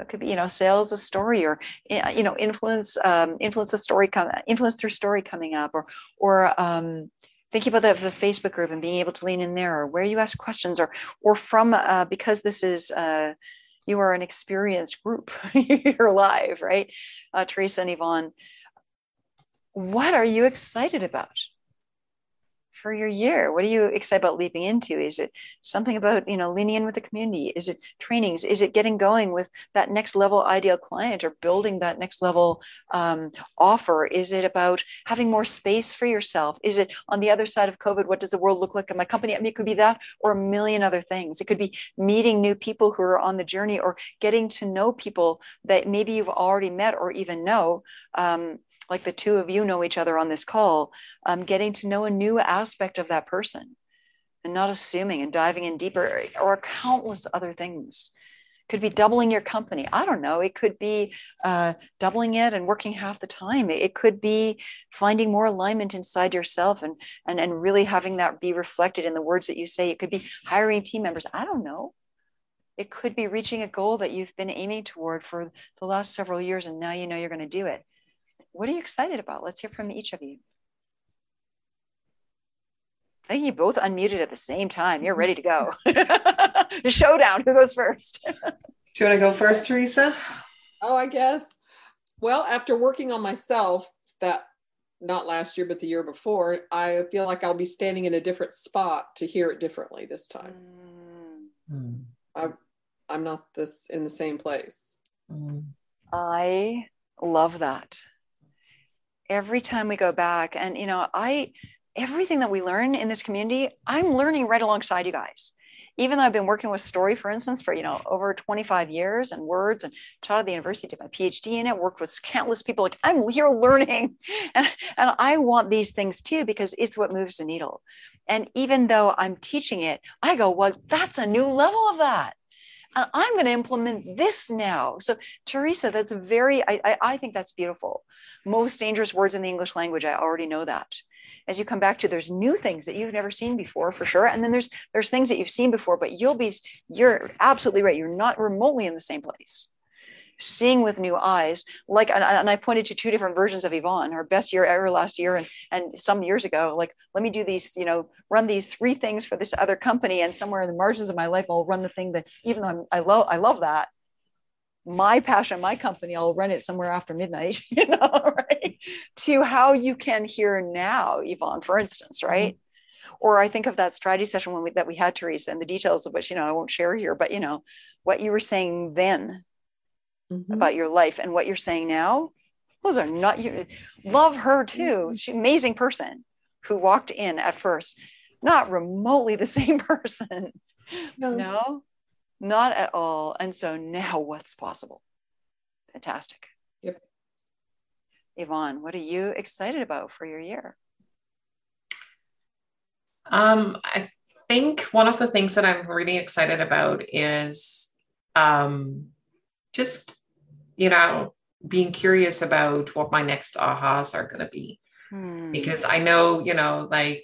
Speaker 1: It could be, you know, sales a story, or, you know, influence, um, influence a story, come influence through story coming up, or, or, um, thinking about the, the Facebook group and being able to lean in there, or where you ask questions, or, or from, uh, because this is, uh, you are an experienced group, you're live, right? Uh, Teresa and Yvonne, what are you excited about for your year? What are you excited about leaping into? Is it something about, you know, leaning in with the community? Is it trainings? Is it getting going with that next level ideal client, or building that next level um, offer? Is it about having more space for yourself? Is it on the other side of COVID? What does the world look like in my company? I mean, it could be that, or a million other things. It could be meeting new people who are on the journey, or getting to know people that maybe you've already met or even know. Um, like the two of you know each other on this call, um, getting to know a new aspect of that person and not assuming, and diving in deeper, or countless other things. Could be doubling your company. I don't know. It could be uh, doubling it and working half the time. It could be finding more alignment inside yourself, and, and, and really having that be reflected in the words that you say. It could be hiring team members. I don't know. It could be reaching a goal that you've been aiming toward for the last several years, and now you know you're going to do it. What are you excited about? Let's hear from each of you. I think you both unmuted at the same time. You're ready to go. The showdown. Who goes first?
Speaker 2: Do you want to go first, Teresa?
Speaker 3: Oh, I guess. Well, after working on myself, that not last year, but the year before, I feel like I'll be standing in a different spot to hear it differently this time. Mm. I, I'm not this in the same place.
Speaker 1: Mm. I love that. Every time we go back, and, you know, I, everything that we learn in this community, I'm learning right alongside you guys. Even though I've been working with story, for instance, for, you know, over twenty-five years, and words, and taught at the university, did my PhD in it, worked with countless people. Like, I'm here learning. And, and I want these things too, because it's what moves the needle. And even though I'm teaching it, I go, well, that's a new level of that. And I'm going to implement this now. So Teresa, that's very, I, I, I think that's beautiful. Most dangerous words in the English language, I already know that. As you come back to, there's new things that you've never seen before, for sure. And then there's there's things that you've seen before, but you'll be, you're absolutely right. You're not remotely in the same place. Seeing with new eyes, like, and, and I pointed to two different versions of Yvonne, her best year ever last year, and and some years ago, like, let me do these, you know, run these three things for this other company, and somewhere in the margins of my life, I'll run the thing that, even though I'm, I love, I love that, my passion, my company, I'll run it somewhere after midnight, you know, right? To how you can hear now, Yvonne, for instance, right? Mm-hmm. Or I think of that strategy session when we, that we had, Teresa, and the details of which, you know, I won't share here, but, you know, what you were saying then, mm-hmm. about your life and what you're saying now, those are not, you love her too. She's an amazing person who walked in at first, not remotely the same person. No, no, not at all. And so now what's possible? Fantastic.
Speaker 3: Yep.
Speaker 1: Yvonne, what are you excited about for your year?
Speaker 2: Um, I think one of the things that I'm really excited about is um, just, you know, being curious about what my next ahas are going to be. Hmm. Because I know, you know, like,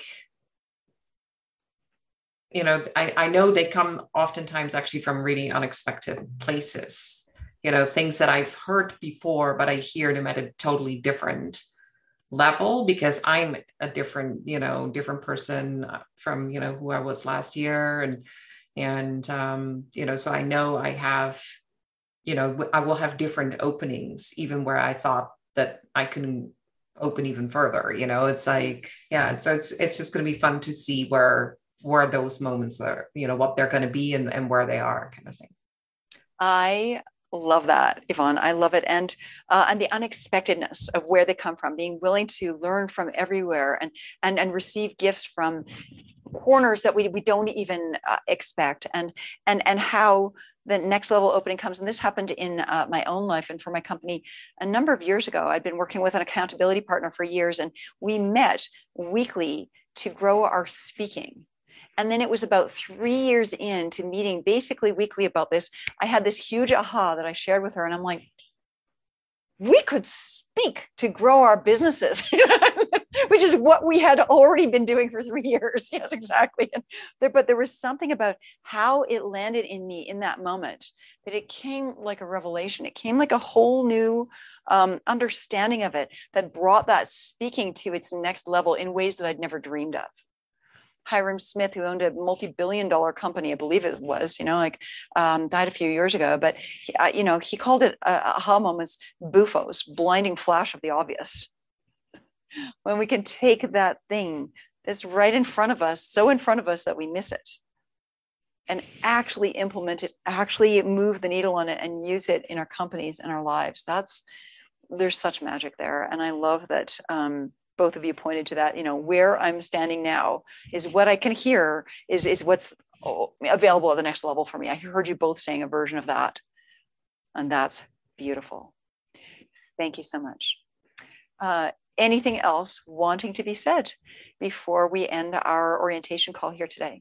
Speaker 2: you know, I, I know they come oftentimes actually from really unexpected places, you know, things that I've heard before, but I hear them at a totally different level because I'm a different, you know, different person from, you know, who I was last year. And, and, um, you know, so I know I have, you know, I will have different openings, even where I thought that I couldn't open even further, you know, it's like, yeah. So it's, it's just going to be fun to see where, where those moments are, you know, what they're going to be and, and where they are, kind of thing.
Speaker 1: I love that, Yvonne. I love it. And, uh, and the unexpectedness of where they come from, being willing to learn from everywhere and, and, and receive gifts from corners that we, we don't even uh, expect, and, and, and how the next level opening comes. And this happened in uh, my own life and for my company a number of years ago. I'd been working with an accountability partner for years, and we met weekly to grow our speaking. And then it was about three years into meeting basically weekly about this, I had this huge aha that I shared with her. And I'm like, we could speak to grow our businesses. which is what we had already been doing for three years. Yes, exactly. And there, but there was something about how it landed in me in that moment that it came like a revelation. It came like a whole new um, understanding of it that brought that speaking to its next level in ways that I'd never dreamed of. Hiram Smith, who owned a multi-billion dollar company, I believe it was, you know, like um, died a few years ago, but, uh, you know, he called it uh, aha moments, B U F Os, blinding flash of the obvious. When we can take that thing that's right in front of us, so in front of us that we miss it, and actually implement it, actually move the needle on it and use it in our companies and our lives. That's, there's such magic there. And I love that um, both of you pointed to that, you know, where I'm standing now is what I can hear is, is what's available at the next level for me. I heard you both saying a version of that, and that's beautiful. Thank you so much. Uh, anything else wanting to be said before we end our orientation call here today?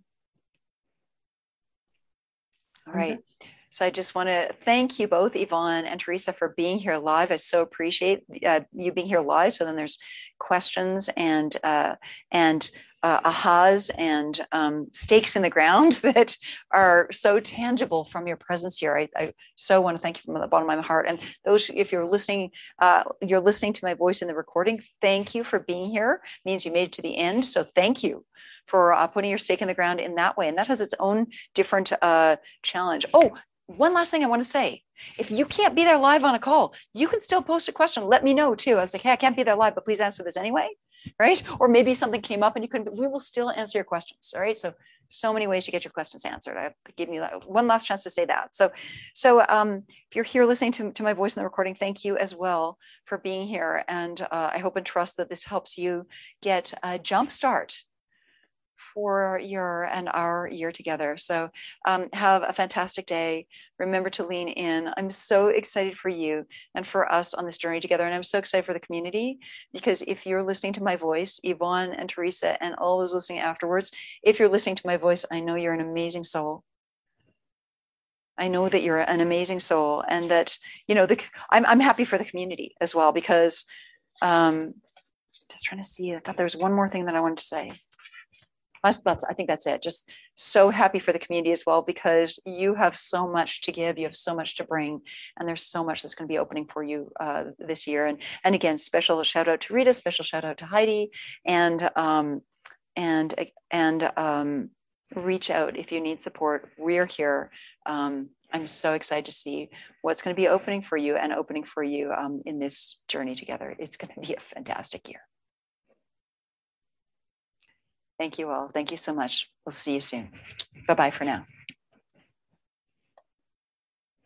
Speaker 1: All right. Mm-hmm. So I just want to thank you both, Yvonne and Teresa, for being here live. I so appreciate uh, you being here live. So then there's questions and uh, and uh, ahas and um, stakes in the ground that are so tangible from your presence here. I, I so want to thank you from the bottom of my heart. And those, if you're listening, uh, you're listening to my voice in the recording, thank you for being here. It means you made it to the end. So thank you for uh, putting your stake in the ground in that way. And that has its own different uh, challenge. Oh, one last thing I want to say. If you can't be there live on a call, you can still post a question. Let me know too. I was like, hey, I can't be there live, but please answer this anyway, right? Or maybe something came up and you couldn't, we will still answer your questions, all right? So, so many ways to get your questions answered. I've given you that one last chance to say that. So, so um, if you're here listening to, to my voice in the recording, thank you as well for being here. And uh, I hope and trust that this helps you get a jump start for your and our year together. So um, have a fantastic day. Remember to lean in. I'm so excited for you and for us on this journey together. And I'm so excited for the community, because if you're listening to my voice, Yvonne and Teresa and all those listening afterwards, if you're listening to my voice, I know you're an amazing soul. I know that you're an amazing soul, and that, you know, the, I'm, I'm happy for the community as well, because um, just trying to see, I thought there was one more thing that I wanted to say. That's, I think that's it. Just so happy for the community as well, because you have so much to give, you have so much to bring, and there's so much that's going to be opening for you uh, this year. And and again, special shout out to Rita, special shout out to Heidi, and um, and and um, reach out if you need support. We're here. Um, I'm so excited to see what's going to be opening for you and opening for you um, in this journey together. It's going to be a fantastic year. Thank you all. Thank you so much. We'll see you soon. Bye-bye for now.